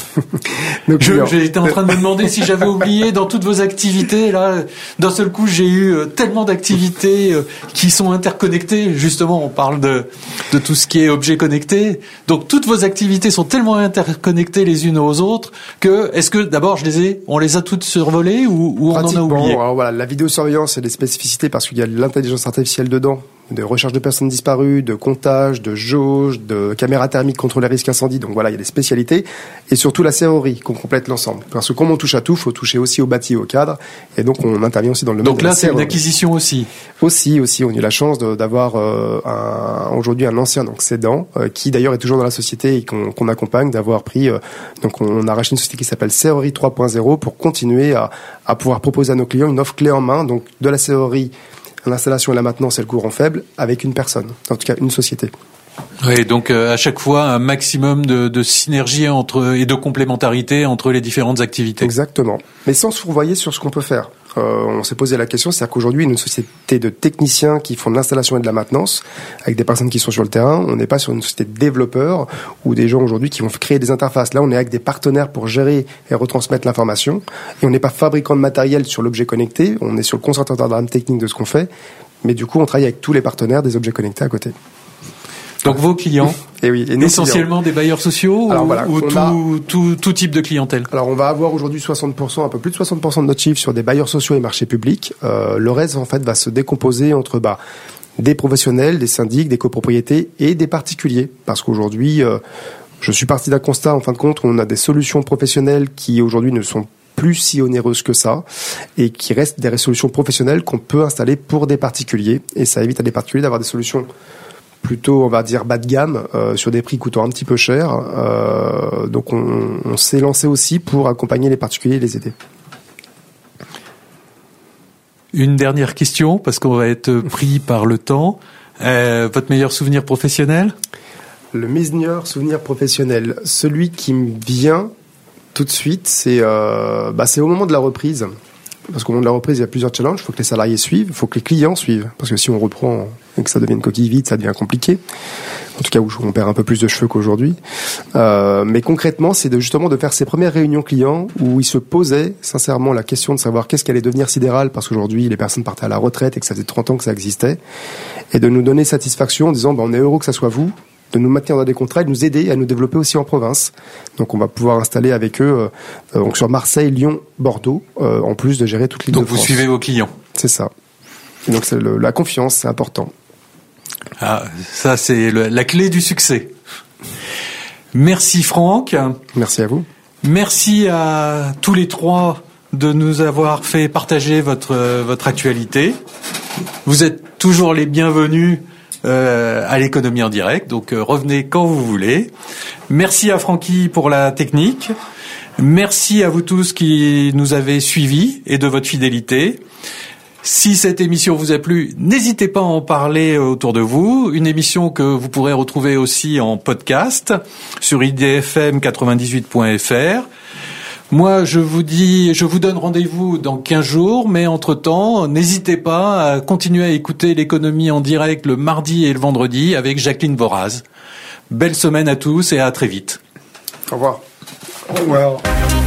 J'étais en train de me demander si j'avais oublié dans toutes vos activités. Là, d'un seul coup, j'ai eu tellement d'activités qui sont interconnectées. Justement, on parle de tout ce qui est objets connectés. Donc, toutes vos activités sont tellement interconnectées les unes aux autres que, est-ce que d'abord, on les a toutes survolées ou on en a oublié ? Alors voilà, la vidéosurveillance, et des spécificités parce qu'il y a de l'intelligence artificielle dedans, de recherche de personnes disparues, de comptage, de jauge, de caméras thermiques contre les risques incendie. Donc voilà, il y a des spécialités. Et surtout la serrurerie qu'on complète l'ensemble. Parce que comme on touche à tout, il faut toucher aussi au bâti et au cadre. Et donc on intervient aussi dans le domaine de la serrurerie. Donc là, c'est une acquisition aussi. Aussi, on a eu la chance d'avoir aujourd'hui un ancien cédant qui d'ailleurs est toujours dans la société et qu'on accompagne, d'avoir pris. Donc on a racheté une société qui s'appelle Serrurerie 3.0 pour continuer à pouvoir proposer à nos clients une offre clé en main, donc de la serrurerie, l'installation et la maintenance et le courant faible avec une personne, en tout cas une société. Oui, donc à chaque fois un maximum de synergie et de complémentarité entre les différentes activités. Exactement, mais sans se fourvoyer sur ce qu'on peut faire. On s'est posé la question, c'est-à-dire qu'aujourd'hui, une société de techniciens qui font de l'installation et de la maintenance, avec des personnes qui sont sur le terrain, on n'est pas sur une société de développeurs ou des gens aujourd'hui qui vont créer des interfaces. Là, on est avec des partenaires pour gérer et retransmettre l'information. Et on n'est pas fabricant de matériel sur l'objet connecté, on est sur le concentrateur d'armes techniques de ce qu'on fait. Mais du coup, on travaille avec tous les partenaires des objets connectés à côté. Donc vos clients, et essentiellement des bailleurs sociaux ou tout type de clientèle. Alors on va avoir aujourd'hui 60%, un peu plus de 60% de notre chiffre sur des bailleurs sociaux et marchés publics. Le reste en fait va se décomposer entre des professionnels, des syndics, des copropriétés et des particuliers. Parce qu'aujourd'hui, je suis parti d'un constat en fin de compte où on a des solutions professionnelles qui aujourd'hui ne sont plus si onéreuses que ça et qui restent des solutions professionnelles qu'on peut installer pour des particuliers. Et ça évite à des particuliers d'avoir des solutions plutôt, on va dire, bas de gamme, sur des prix coûtant un petit peu cher. Donc on s'est lancé aussi pour accompagner les particuliers et les aider. Une dernière question, parce qu'on va être pris par le temps. Votre meilleur souvenir professionnel ? Le meilleur souvenir professionnel, celui qui me vient tout de suite, c'est au moment de la reprise. Parce qu'au moment de la reprise, il y a plusieurs challenges. Il faut que les salariés suivent, il faut que les clients suivent. Parce que si on reprend et que ça devient une coquille vide, ça devient compliqué. En tout cas, où on perd un peu plus de cheveux qu'aujourd'hui. Mais concrètement, c'est justement de faire ces premières réunions clients où ils se posaient sincèrement la question de savoir qu'est-ce qu'allait devenir Sidéral, parce qu'aujourd'hui, les personnes partaient à la retraite et que ça faisait 30 ans que ça existait. Et de nous donner satisfaction en disant, on est heureux que ça soit vous, de nous maintenir dans des contrats et de nous aider à nous développer aussi en province. Donc on va pouvoir installer avec eux donc sur Marseille, Lyon, Bordeaux, en plus de gérer toute l'île de France. Donc vous suivez vos clients. C'est ça. Et donc c'est la confiance, c'est important. Ah, ça c'est la clé du succès. Merci Franck. Merci à vous. Merci à tous les trois de nous avoir fait partager votre actualité. Vous êtes toujours les bienvenus à l'économie en direct, donc revenez quand vous voulez. Merci à Francky pour la technique. Merci à vous tous qui nous avez suivis et de votre fidélité. Si cette émission vous a plu, n'hésitez pas à en parler autour de vous. Une émission que vous pourrez retrouver aussi en podcast sur idfm98.fr. Moi, je vous donne rendez-vous dans 15 jours, mais entre-temps, n'hésitez pas à continuer à écouter l'économie en direct le mardi et le vendredi avec Jacqueline Voraz. Belle semaine à tous et à très vite. Au revoir. Au revoir.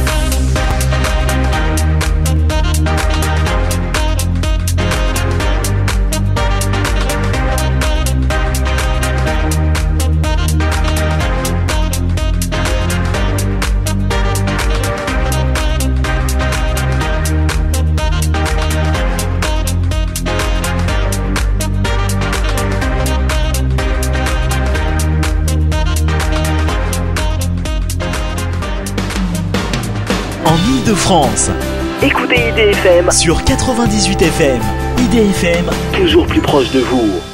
De France. Écoutez IDFM sur 98 FM. IDFM, toujours plus proche de vous.